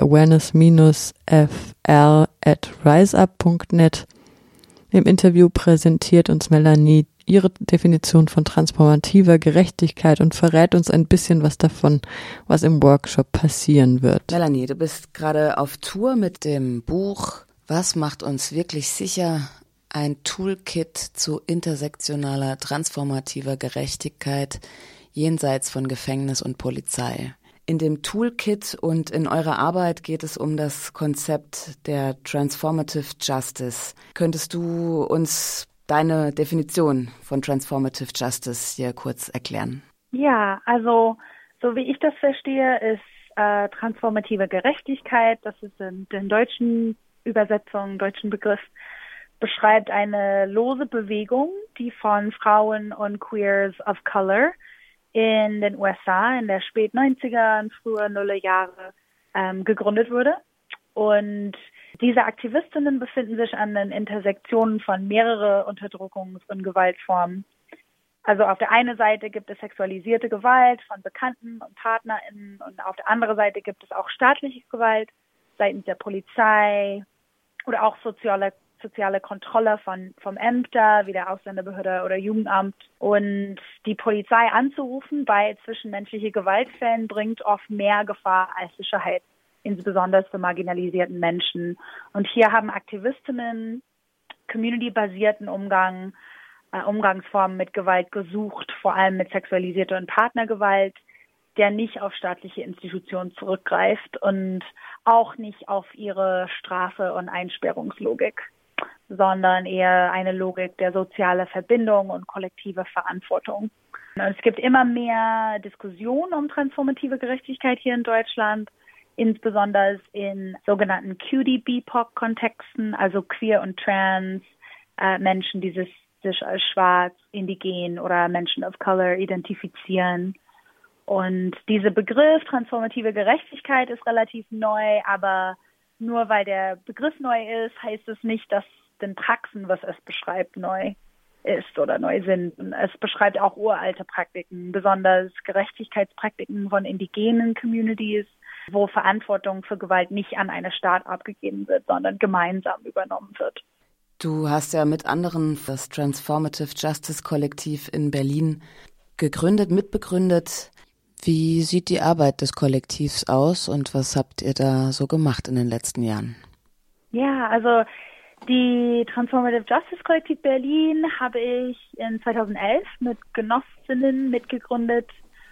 awareness-fr@riseup.net. Im Interview präsentiert uns Melanie ihre Definition von transformativer Gerechtigkeit und verrät uns ein bisschen was davon, was im Workshop passieren wird. Melanie, du bist gerade auf Tour mit dem Buch Was macht uns wirklich sicher? Ein Toolkit zu intersektionaler, transformativer Gerechtigkeit jenseits von Gefängnis und Polizei. In dem Toolkit und in eurer Arbeit geht es um das Konzept der Transformative Justice. Könntest du uns deine Definition von Transformative Justice hier kurz erklären? Ja, also so wie ich das verstehe, ist transformative Gerechtigkeit, das ist in den deutschen Übersetzungen, deutschen Begriff, beschreibt eine lose Bewegung, die von Frauen und Queers of Color in den USA in der spät 90er und früher Nullerjahre gegründet wurde. Und diese Aktivistinnen befinden sich an den Intersektionen von mehreren Unterdrückungs- und Gewaltformen. Also auf der einen Seite gibt es sexualisierte Gewalt von Bekannten und PartnerInnen und auf der anderen Seite gibt es auch staatliche Gewalt seitens der Polizei oder auch soziale Kontrolle vom Ämter, wie der Ausländerbehörde oder Jugendamt. Und die Polizei anzurufen bei zwischenmenschlichen Gewaltfällen bringt oft mehr Gefahr als Sicherheit, insbesondere für marginalisierten Menschen. Und hier haben Aktivistinnen community-basierten Umgangsformen mit Gewalt gesucht, vor allem mit sexualisierter und Partnergewalt, der nicht auf staatliche Institutionen zurückgreift und auch nicht auf ihre Strafe- und Einsperrungslogik, sondern eher eine Logik der sozialen Verbindung und kollektive Verantwortung. Und es gibt immer mehr Diskussionen um transformative Gerechtigkeit hier in Deutschland, insbesondere in sogenannten QD-BIPOC-Kontexten, also queer und trans, Menschen, die sich als schwarz, indigen oder Menschen of Color identifizieren. Und dieser Begriff transformative Gerechtigkeit ist relativ neu, aber nur weil der Begriff neu ist, heißt es nicht, dass den Praxen, was es beschreibt, neu ist oder neu sind. Und es beschreibt auch uralte Praktiken, besonders Gerechtigkeitspraktiken von indigenen Communities, wo Verantwortung für Gewalt nicht an einen Staat abgegeben wird, sondern gemeinsam übernommen wird. Du hast ja mit anderen das Transformative Justice Kollektiv in Berlin gegründet, mitbegründet. Wie sieht die Arbeit des Kollektivs aus und was habt ihr da so gemacht in den letzten Jahren? Ja, also die Transformative Justice Kollektiv Berlin habe ich in 2011 mit Genossinnen mitgegründet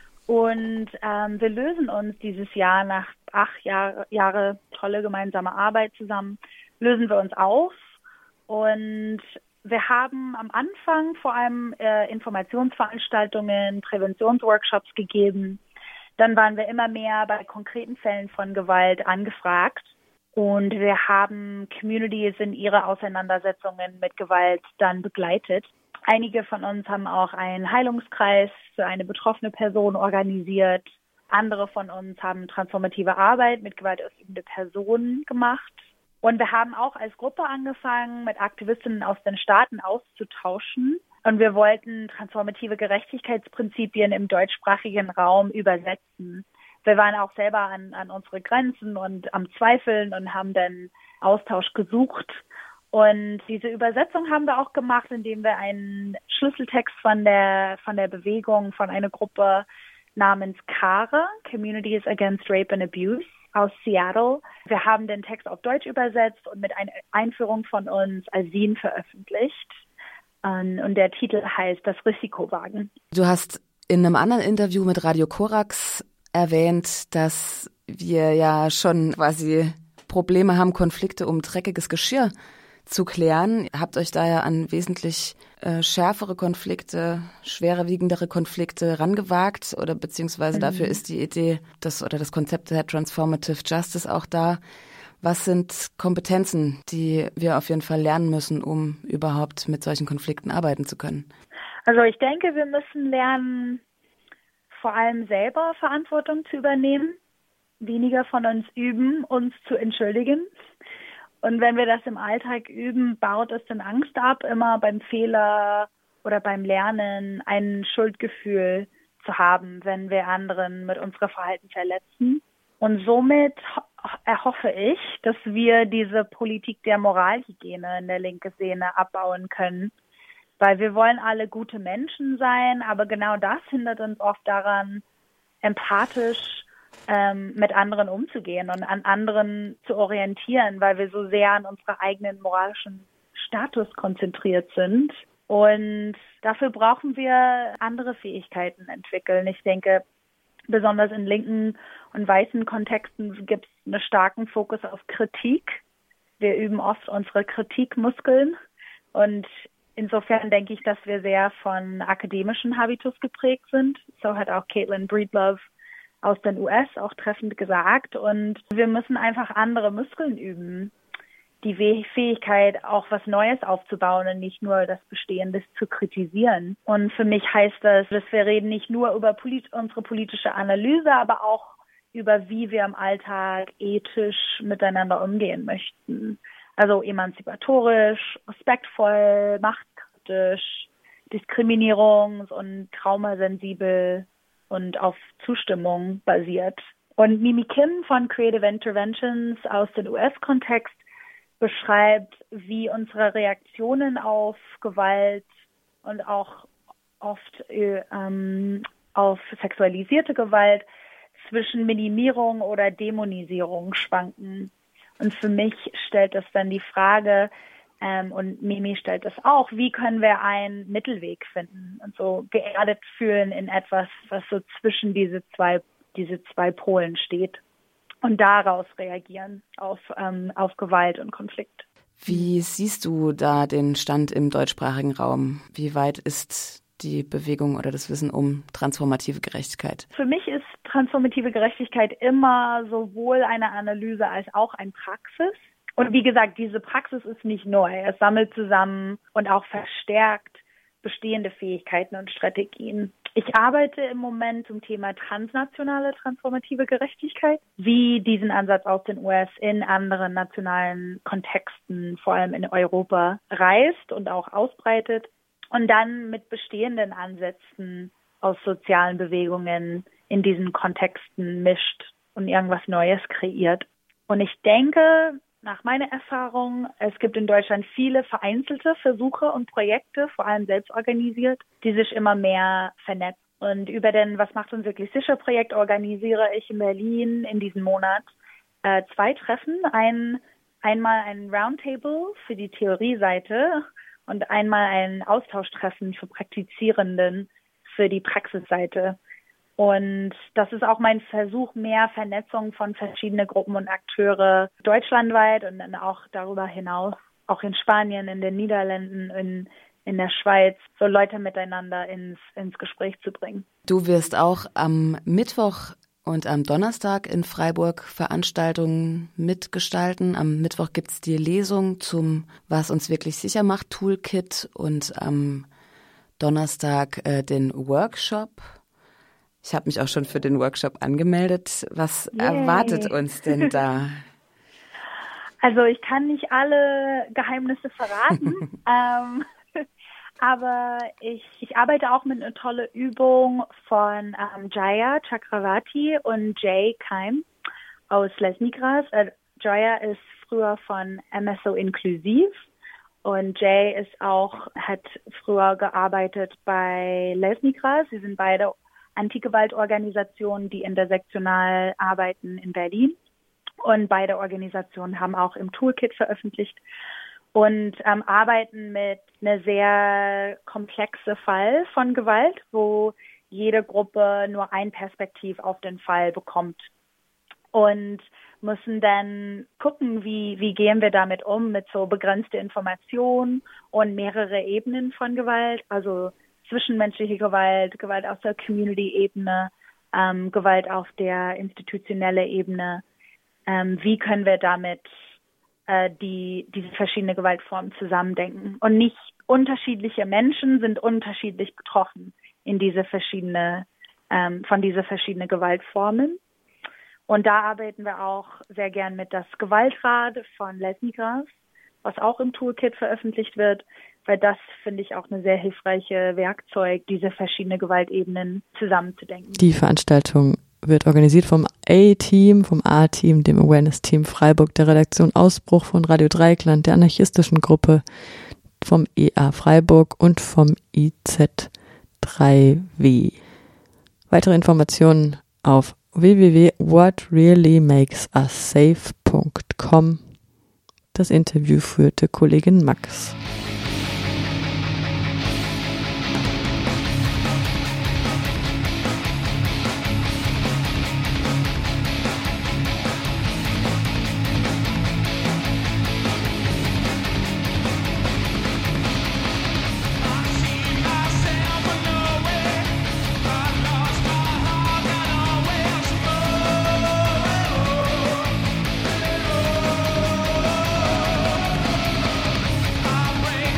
und wir lösen uns dieses Jahr nach 8 Jahre tolle gemeinsame Arbeit zusammen, lösen wir uns auf und wir haben am Anfang vor allem Informationsveranstaltungen, Präventionsworkshops gegeben. Dann waren wir immer mehr bei konkreten Fällen von Gewalt angefragt. Und wir haben Communities in ihre Auseinandersetzungen mit Gewalt dann begleitet. Einige von uns haben auch einen Heilungskreis für eine betroffene Person organisiert. Andere von uns haben transformative Arbeit mit gewaltausübende Personen gemacht. Und wir haben auch als Gruppe angefangen, mit Aktivistinnen aus den Staaten auszutauschen. Und wir wollten transformative Gerechtigkeitsprinzipien im deutschsprachigen Raum übersetzen. Wir waren auch selber an unsere Grenzen und am Zweifeln und haben dann Austausch gesucht. Und diese Übersetzung haben wir auch gemacht, indem wir einen Schlüsseltext von der Bewegung, von einer Gruppe namens CARE, Communities Against Rape and Abuse, aus Seattle. Wir haben den Text auf Deutsch übersetzt und mit einer Einführung von uns als Zine veröffentlicht. Und der Titel heißt Das Risikowagen. Du hast in einem anderen Interview mit Radio Korax erwähnt, dass wir ja schon quasi Probleme haben, Konflikte um dreckiges Geschirr zu klären. Ihr habt euch da ja an wesentlich schärfere Konflikte, schwerwiegendere Konflikte rangewagt oder beziehungsweise dafür ist die Idee das Konzept der Transformative Justice auch da. Was sind Kompetenzen, die wir auf jeden Fall lernen müssen, um überhaupt mit solchen Konflikten arbeiten zu können? Also ich denke, wir müssen lernen, vor allem selber Verantwortung zu übernehmen. Weniger von uns üben, uns zu entschuldigen. Und wenn wir das im Alltag üben, baut es dann Angst ab, immer beim Fehler oder beim Lernen ein Schuldgefühl zu haben, wenn wir anderen mit unserem Verhalten verletzen. Und somit erhoffe ich, dass wir diese Politik der Moralhygiene in der linken Szene abbauen können. Weil wir wollen alle gute Menschen sein, aber genau das hindert uns oft daran, empathisch mit anderen umzugehen und an anderen zu orientieren, weil wir so sehr an unseren eigenen moralischen Status konzentriert sind. Und dafür brauchen wir andere Fähigkeiten entwickeln. Ich denke, besonders in linken und weißen Kontexten gibt es einen starken Fokus auf Kritik. Wir üben oft unsere Kritikmuskeln und insofern denke ich, dass wir sehr von akademischen Habitus geprägt sind. So hat auch Caitlin Breedlove aus den US auch treffend gesagt. Und wir müssen einfach andere Muskeln üben. Die Fähigkeit, auch was Neues aufzubauen und nicht nur das Bestehende zu kritisieren. Und für mich heißt das, dass wir reden nicht nur über unsere politische Analyse, aber auch über, wie wir im Alltag ethisch miteinander umgehen möchten. Also emanzipatorisch, respektvoll, machtkritisch, diskriminierungs- und traumasensibel und auf Zustimmung basiert. Und Mimi Kim von Creative Interventions aus dem US-Kontext beschreibt, wie unsere Reaktionen auf Gewalt und auch oft auf sexualisierte Gewalt zwischen Minimierung oder Dämonisierung schwanken. Und für mich stellt das dann die Frage, und Mimi stellt das auch, wie können wir einen Mittelweg finden und so geerdet fühlen in etwas, was so zwischen diese zwei Polen steht und daraus reagieren auf Gewalt und Konflikt. Wie siehst du da den Stand im deutschsprachigen Raum? Wie weit ist die Bewegung oder das Wissen um transformative Gerechtigkeit? Für mich ist transformative Gerechtigkeit immer sowohl eine Analyse als auch eine Praxis. Und wie gesagt, diese Praxis ist nicht neu. Es sammelt zusammen und auch verstärkt bestehende Fähigkeiten und Strategien. Ich arbeite im Moment zum Thema transnationale transformative Gerechtigkeit, wie diesen Ansatz aus den US in anderen nationalen Kontexten, vor allem in Europa, reißt und auch ausbreitet und dann mit bestehenden Ansätzen aus sozialen Bewegungen in diesen Kontexten mischt und irgendwas Neues kreiert. Und ich denke, nach meiner Erfahrung, es gibt in Deutschland viele vereinzelte Versuche und Projekte, vor allem selbstorganisiert, die sich immer mehr vernetzen. Und über den Was macht uns wirklich sicher Projekt organisiere ich in Berlin in diesem Monat 2 Treffen. Einmal ein Roundtable für die Theorieseite und einmal ein Austauschtreffen für Praktizierenden für die Praxisseite. Und das ist auch mein Versuch, mehr Vernetzung von verschiedenen Gruppen und Akteure deutschlandweit und dann auch darüber hinaus, auch in Spanien, in den Niederlanden, in der Schweiz, so Leute miteinander ins Gespräch zu bringen. Du wirst auch am Mittwoch und am Donnerstag in Freiburg Veranstaltungen mitgestalten. Am Mittwoch gibt es die Lesung zum Was uns wirklich sicher macht Toolkit und am Donnerstag den Workshop. Ich habe mich auch schon für den Workshop angemeldet. Was erwartet uns denn da? Also ich kann nicht alle Geheimnisse verraten, aber ich arbeite auch mit einer tollen Übung von Jaya Chakravarti und Jay Keim aus Les Migras. Jaya ist früher von MSO Inklusiv und Jay hat früher gearbeitet bei Les Migras. Sie sind beide Antigewaltorganisationen, die intersektional arbeiten in Berlin. Und beide Organisationen haben auch im Toolkit veröffentlicht und arbeiten mit einer sehr komplexen Fall von Gewalt, wo jede Gruppe nur ein Perspektiv auf den Fall bekommt. Und müssen dann gucken, wie gehen wir damit um, mit so begrenzter Information und mehrere Ebenen von Gewalt, also zwischenmenschliche Gewalt, Gewalt auf der Community-Ebene, Gewalt auf der institutionellen Ebene. Wie können wir damit diese verschiedenen Gewaltformen zusammendenken? Und nicht unterschiedliche Menschen sind unterschiedlich betroffen von diese verschiedenen Gewaltformen. Und da arbeiten wir auch sehr gern mit das Gewaltrad von Les Migras, was auch im Toolkit veröffentlicht wird, weil das finde ich auch eine sehr hilfreiche Werkzeug, diese verschiedenen Gewaltebenen zusammenzudenken. Die Veranstaltung wird organisiert vom A-Team, vom A-Team, dem Awareness-Team Freiburg, der Redaktion Ausbruch von Radio Dreieckland, der anarchistischen Gruppe, vom EA Freiburg und vom IZ3W. Weitere Informationen auf www.whatreallymakesussafe.com. Das Interview führte Kollegin Max. Break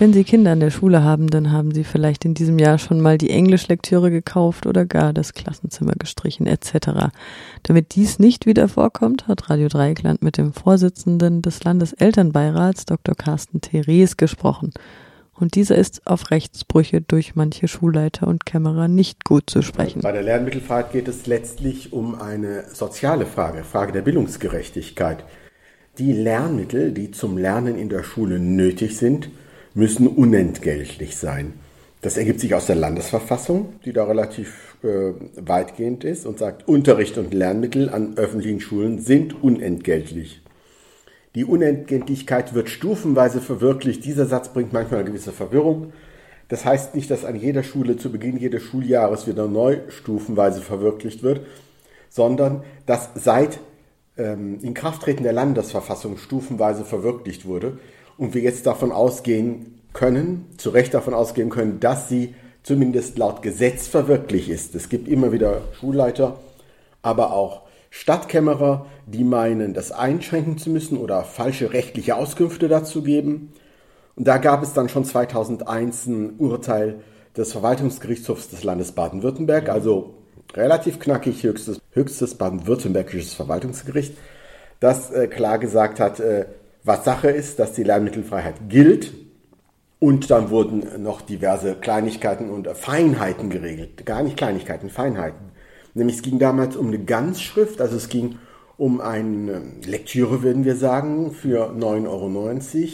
Wenn Sie Kinder in der Schule haben, dann haben Sie vielleicht in diesem Jahr schon mal die Englischlektüre gekauft oder gar das Klassenzimmer gestrichen etc. Damit dies nicht wieder vorkommt, hat Radio Dreieckland mit dem Vorsitzenden des Landeselternbeirats, Dr. Carsten Theres, gesprochen. Und dieser ist auf Rechtsbrüche durch manche Schulleiter und Kämmerer nicht gut zu sprechen. Bei der Lehrmittelfreiheit geht es letztlich um eine soziale Frage der Bildungsgerechtigkeit. Die Lernmittel, die zum Lernen in der Schule nötig sind, müssen unentgeltlich sein. Das ergibt sich aus der Landesverfassung, die da relativ weitgehend ist und sagt, Unterricht und Lernmittel an öffentlichen Schulen sind unentgeltlich. Die Unentgeltlichkeit wird stufenweise verwirklicht. Dieser Satz bringt manchmal eine gewisse Verwirrung. Das heißt nicht, dass an jeder Schule zu Beginn jedes Schuljahres wieder neu stufenweise verwirklicht wird, sondern dass seit Inkrafttreten der Landesverfassung stufenweise verwirklicht wurde und wir jetzt davon ausgehen können, zu Recht davon ausgehen können, dass sie zumindest laut Gesetz verwirklicht ist. Es gibt immer wieder Schulleiter, aber auch Stadtkämmerer, die meinen, das einschränken zu müssen oder falsche rechtliche Auskünfte dazu geben. Und da gab es dann schon 2001 ein Urteil des Verwaltungsgerichtshofs des Landes Baden-Württemberg, also relativ knackig, höchstes baden-württembergisches Verwaltungsgericht, das klar gesagt hat, was Sache ist, dass die Lernmittelfreiheit gilt. Und dann wurden noch diverse Kleinigkeiten und Feinheiten geregelt. Gar nicht Kleinigkeiten, Feinheiten. Nämlich es ging damals um eine Ganzschrift, also es ging um eine Lektüre, würden wir sagen, für 9,90 €.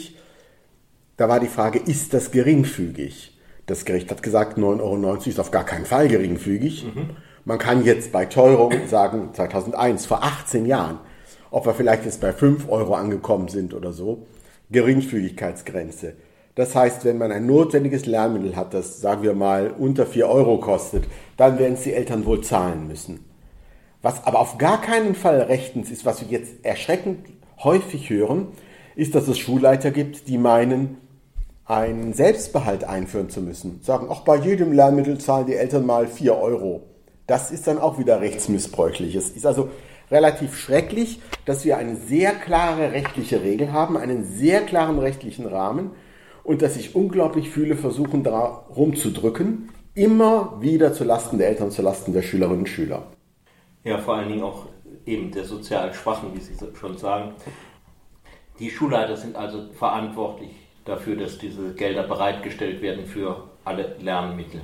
Da war die Frage, ist das geringfügig? Das Gericht hat gesagt, 9,90 € ist auf gar keinen Fall geringfügig. Man kann jetzt bei Teuerung sagen, 2001, vor 18 Jahren, ob wir vielleicht jetzt bei 5 € angekommen sind oder so, Geringfügigkeitsgrenze. Das heißt, wenn man ein notwendiges Lernmittel hat, das, sagen wir mal, unter 4 € kostet, dann werden es die Eltern wohl zahlen müssen. Was aber auf gar keinen Fall rechtens ist, was wir jetzt erschreckend häufig hören, ist, dass es Schulleiter gibt, die meinen, einen Selbstbehalt einführen zu müssen. Sagen, auch bei jedem Lernmittel zahlen die Eltern mal 4 €. Das ist dann auch wieder rechtsmissbräuchlich. Es ist also relativ schrecklich, dass wir eine sehr klare rechtliche Regel haben, einen sehr klaren rechtlichen Rahmen, und dass sich unglaublich viele versuchen, da rumzudrücken, immer wieder zulasten der Eltern, zulasten der Schülerinnen und Schüler. Ja, vor allen Dingen auch eben der sozial Schwachen, wie Sie schon sagen. Die Schulleiter sind also verantwortlich dafür, dass diese Gelder bereitgestellt werden für alle Lernmittel.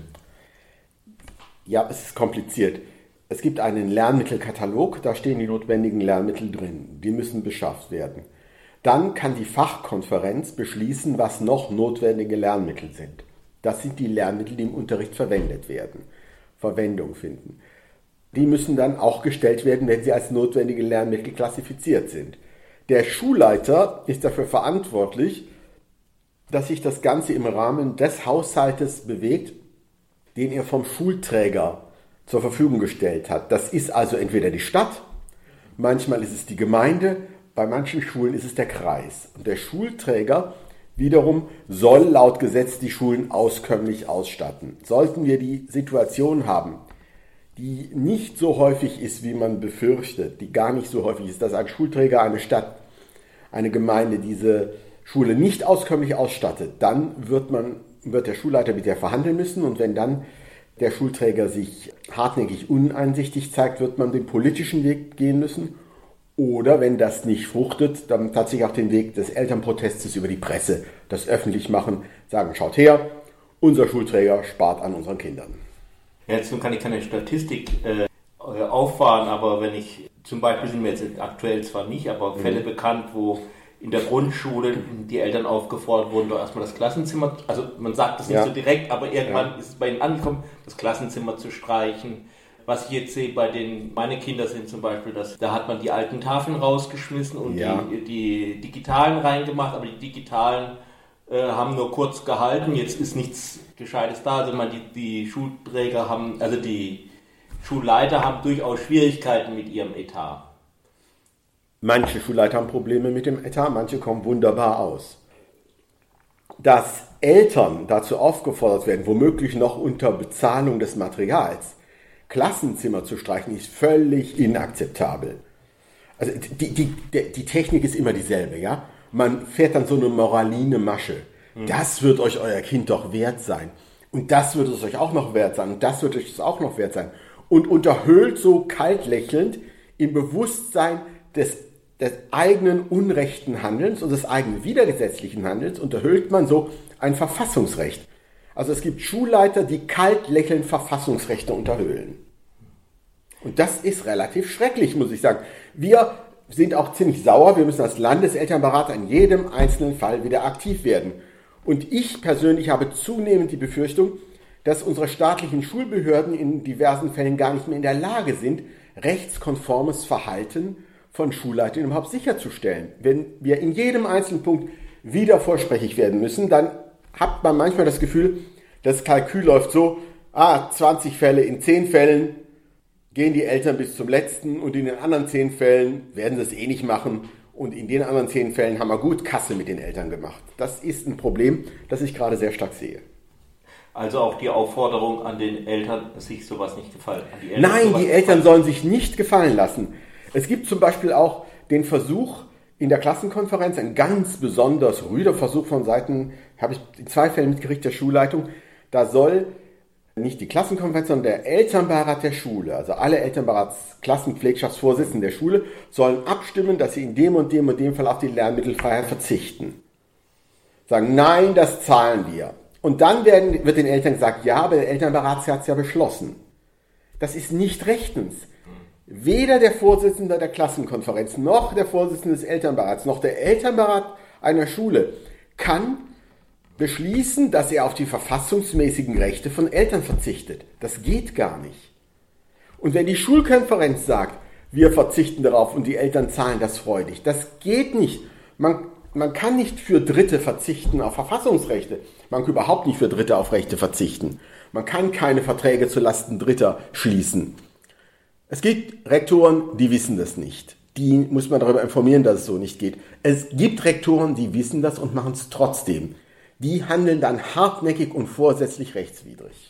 Ja, es ist kompliziert. Es gibt einen Lernmittelkatalog, da stehen die notwendigen Lernmittel drin. Die müssen beschafft werden. Dann kann die Fachkonferenz beschließen, was noch notwendige Lernmittel sind. Das sind die Lernmittel, die im Unterricht verwendet werden, Verwendung finden. Die müssen dann auch gestellt werden, wenn sie als notwendige Lernmittel klassifiziert sind. Der Schulleiter ist dafür verantwortlich, dass sich das Ganze im Rahmen des Haushaltes bewegt, den er vom Schulträger zur Verfügung gestellt hat. Das ist also entweder die Stadt, manchmal ist es die Gemeinde, bei manchen Schulen ist es der Kreis. Und der Schulträger wiederum soll laut Gesetz die Schulen auskömmlich ausstatten. Sollten wir die Situation haben, die nicht so häufig ist, wie man befürchtet, die gar nicht so häufig ist, dass ein Schulträger, eine Stadt, eine Gemeinde diese Schule nicht auskömmlich ausstattet, dann wird der Schulleiter mit der verhandeln müssen, und wenn dann der Schulträger sich hartnäckig uneinsichtig zeigt, wird man den politischen Weg gehen müssen. Oder wenn das nicht fruchtet, dann tatsächlich auch den Weg des Elternprotestes über die Presse, das öffentlich machen, sagen, schaut her, unser Schulträger spart an unseren Kindern. Ja, jetzt kann ich keine Statistik auffahren, aber wenn ich, zum Beispiel sind mir jetzt aktuell zwar nicht, aber Fälle bekannt, wo in der Grundschule die Eltern aufgefordert wurden, doch erstmal das Klassenzimmer, also man sagt das nicht so direkt, aber irgendwann ist es bei ihnen angekommen, das Klassenzimmer zu streichen. Was ich jetzt sehe meine Kinder sind zum Beispiel, da hat man die alten Tafeln rausgeschmissen und die digitalen reingemacht, aber die digitalen haben nur kurz gehalten, jetzt ist nichts Gescheites da. Also die Schulträger haben, also die Schulleiter haben durchaus Schwierigkeiten mit ihrem Etat. Manche Schulleiter haben Probleme mit dem Etat, manche kommen wunderbar aus. Dass Eltern dazu aufgefordert werden, womöglich noch unter Bezahlung des Materials, Klassenzimmer zu streichen, ist völlig inakzeptabel. Also die Technik ist immer dieselbe, ja. Man fährt dann so eine moraline Masche. Das wird euch euer Kind doch wert sein. Und das wird es euch auch noch wert sein. Und das wird euch auch noch wert sein. Und unterhöhlt so kalt lächelnd im Bewusstsein des eigenen unrechten Handelns und des eigenen widergesetzlichen Handelns, unterhöhlt man so ein Verfassungsrecht. Also es gibt Schulleiter, die kalt lächelnd Verfassungsrechte unterhöhlen. Und das ist relativ schrecklich, muss ich sagen. Wir sind auch ziemlich sauer. Wir müssen als Landeselternberater in jedem einzelnen Fall wieder aktiv werden. Und ich persönlich habe zunehmend die Befürchtung, dass unsere staatlichen Schulbehörden in diversen Fällen gar nicht mehr in der Lage sind, rechtskonformes Verhalten von Schulleitern überhaupt sicherzustellen. Wenn wir in jedem einzelnen Punkt wieder vorsprechig werden müssen, dann hat man manchmal das Gefühl, das Kalkül läuft so, 20 Fälle, in 10 Fällen gehen die Eltern bis zum letzten und in den anderen 10 Fällen werden sie es eh nicht machen und in den anderen 10 Fällen haben wir gut Kasse mit den Eltern gemacht. Das ist ein Problem, das ich gerade sehr stark sehe. Also auch die Aufforderung an den Eltern, sich sowas nicht gefallen. Die Eltern sollen sich nicht gefallen lassen. Es gibt zum Beispiel auch den Versuch in der Klassenkonferenz, ein ganz besonders rüder Versuch von Seiten, habe ich in 2 Fällen mitgekriegt, der Schulleitung, da soll nicht die Klassenkonferenz, sondern der Elternbeirat der Schule, also alle Elternbeiratsklassenpflegschaftsvorsitzenden der Schule, sollen abstimmen, dass sie in dem und dem und dem Fall auf die Lehrmittelfreiheit verzichten. Sagen, nein, das zahlen wir. Und dann wird den Eltern gesagt, ja, aber der Elternbeirat hat es ja beschlossen. Das ist nicht rechtens. Weder der Vorsitzende der Klassenkonferenz, noch der Vorsitzende des Elternbeirats, noch der Elternbeirat einer Schule kann beschließen, dass er auf die verfassungsmäßigen Rechte von Eltern verzichtet. Das geht gar nicht. Und wenn die Schulkonferenz sagt, wir verzichten darauf und die Eltern zahlen das freudig, das geht nicht. Man kann nicht für Dritte verzichten auf Verfassungsrechte. Man kann überhaupt nicht für Dritte auf Rechte verzichten. Man kann keine Verträge zulasten Dritter schließen. Es gibt Rektoren, die wissen das nicht. Die muss man darüber informieren, dass es so nicht geht. Es gibt Rektoren, die wissen das und machen es trotzdem. Die handeln dann hartnäckig und vorsätzlich rechtswidrig.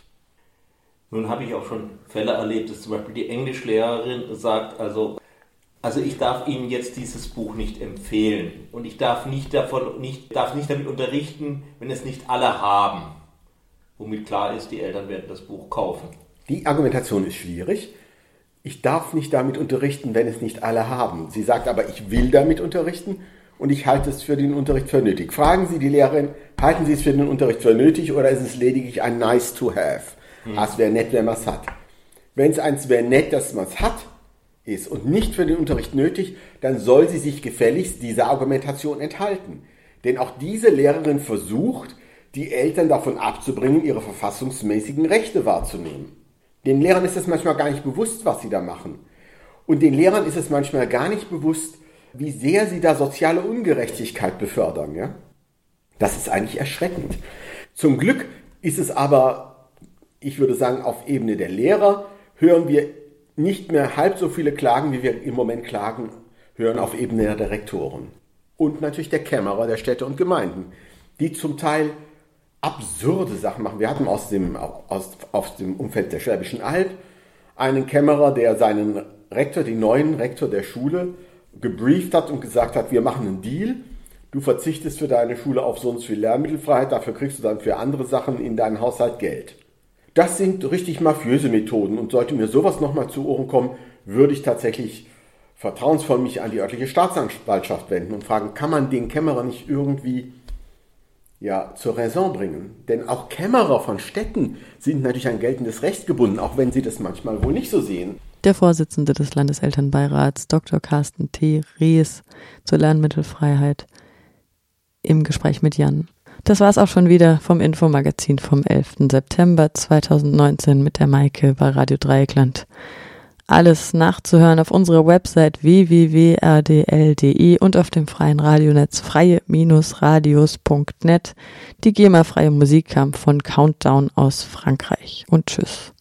Nun habe ich auch schon Fälle erlebt, dass zum Beispiel die Englischlehrerin sagt, also ich darf Ihnen jetzt dieses Buch nicht empfehlen und ich darf nicht damit unterrichten, wenn es nicht alle haben. Womit klar ist, die Eltern werden das Buch kaufen. Die Argumentation ist schwierig. Ich darf nicht damit unterrichten, wenn es nicht alle haben. Sie sagt aber, ich will damit unterrichten und ich halte es für den Unterricht für nötig. Fragen Sie die Lehrerin, halten Sie es für den Unterricht für nötig oder ist es lediglich ein nice to have? Es wäre nett, wenn man es hat. Wenn es eins wäre nett, dass man es hat, ist und nicht für den Unterricht nötig, dann soll sie sich gefälligst dieser Argumentation enthalten. Denn auch diese Lehrerin versucht, die Eltern davon abzubringen, ihre verfassungsmäßigen Rechte wahrzunehmen. Den Lehrern ist es manchmal gar nicht bewusst, was sie da machen. Und den Lehrern ist es manchmal gar nicht bewusst, wie sehr sie da soziale Ungerechtigkeit befördern. Ja? Das ist eigentlich erschreckend. Zum Glück ist es aber, ich würde sagen, auf Ebene der Lehrer hören wir nicht mehr halb so viele Klagen, wie wir im Moment Klagen hören auf Ebene der Rektoren. Und natürlich der Kämmerer der Städte und Gemeinden, die zum Teil absurde Sachen machen. Wir hatten aus dem Umfeld der Schwäbischen Alb einen Kämmerer, der seinen Rektor, den neuen Rektor der Schule, gebrieft hat und gesagt hat, wir machen einen Deal, du verzichtest für deine Schule auf so und so viel Lehrmittelfreiheit, dafür kriegst du dann für andere Sachen in deinen Haushalt Geld. Das sind richtig mafiöse Methoden und sollte mir sowas nochmal zu Ohren kommen, würde ich tatsächlich vertrauensvoll mich an die örtliche Staatsanwaltschaft wenden und fragen, kann man den Kämmerer nicht irgendwie zur Raison bringen? Denn auch Kämmerer von Städten sind natürlich an geltendes Recht gebunden, auch wenn sie das manchmal wohl nicht so sehen. Der Vorsitzende des Landeselternbeirats, Dr. Carsten T. Rees, zur Lernmittelfreiheit im Gespräch mit Jan. Das war's auch schon wieder vom Infomagazin vom 11. September 2019 mit der Maike bei Radio Dreieckland. Alles nachzuhören auf unserer Website www.rdl.de und auf dem freien Radionetz freie-radios.net. Die GEMA-freie Musik kam von Countdown aus Frankreich. Und tschüss.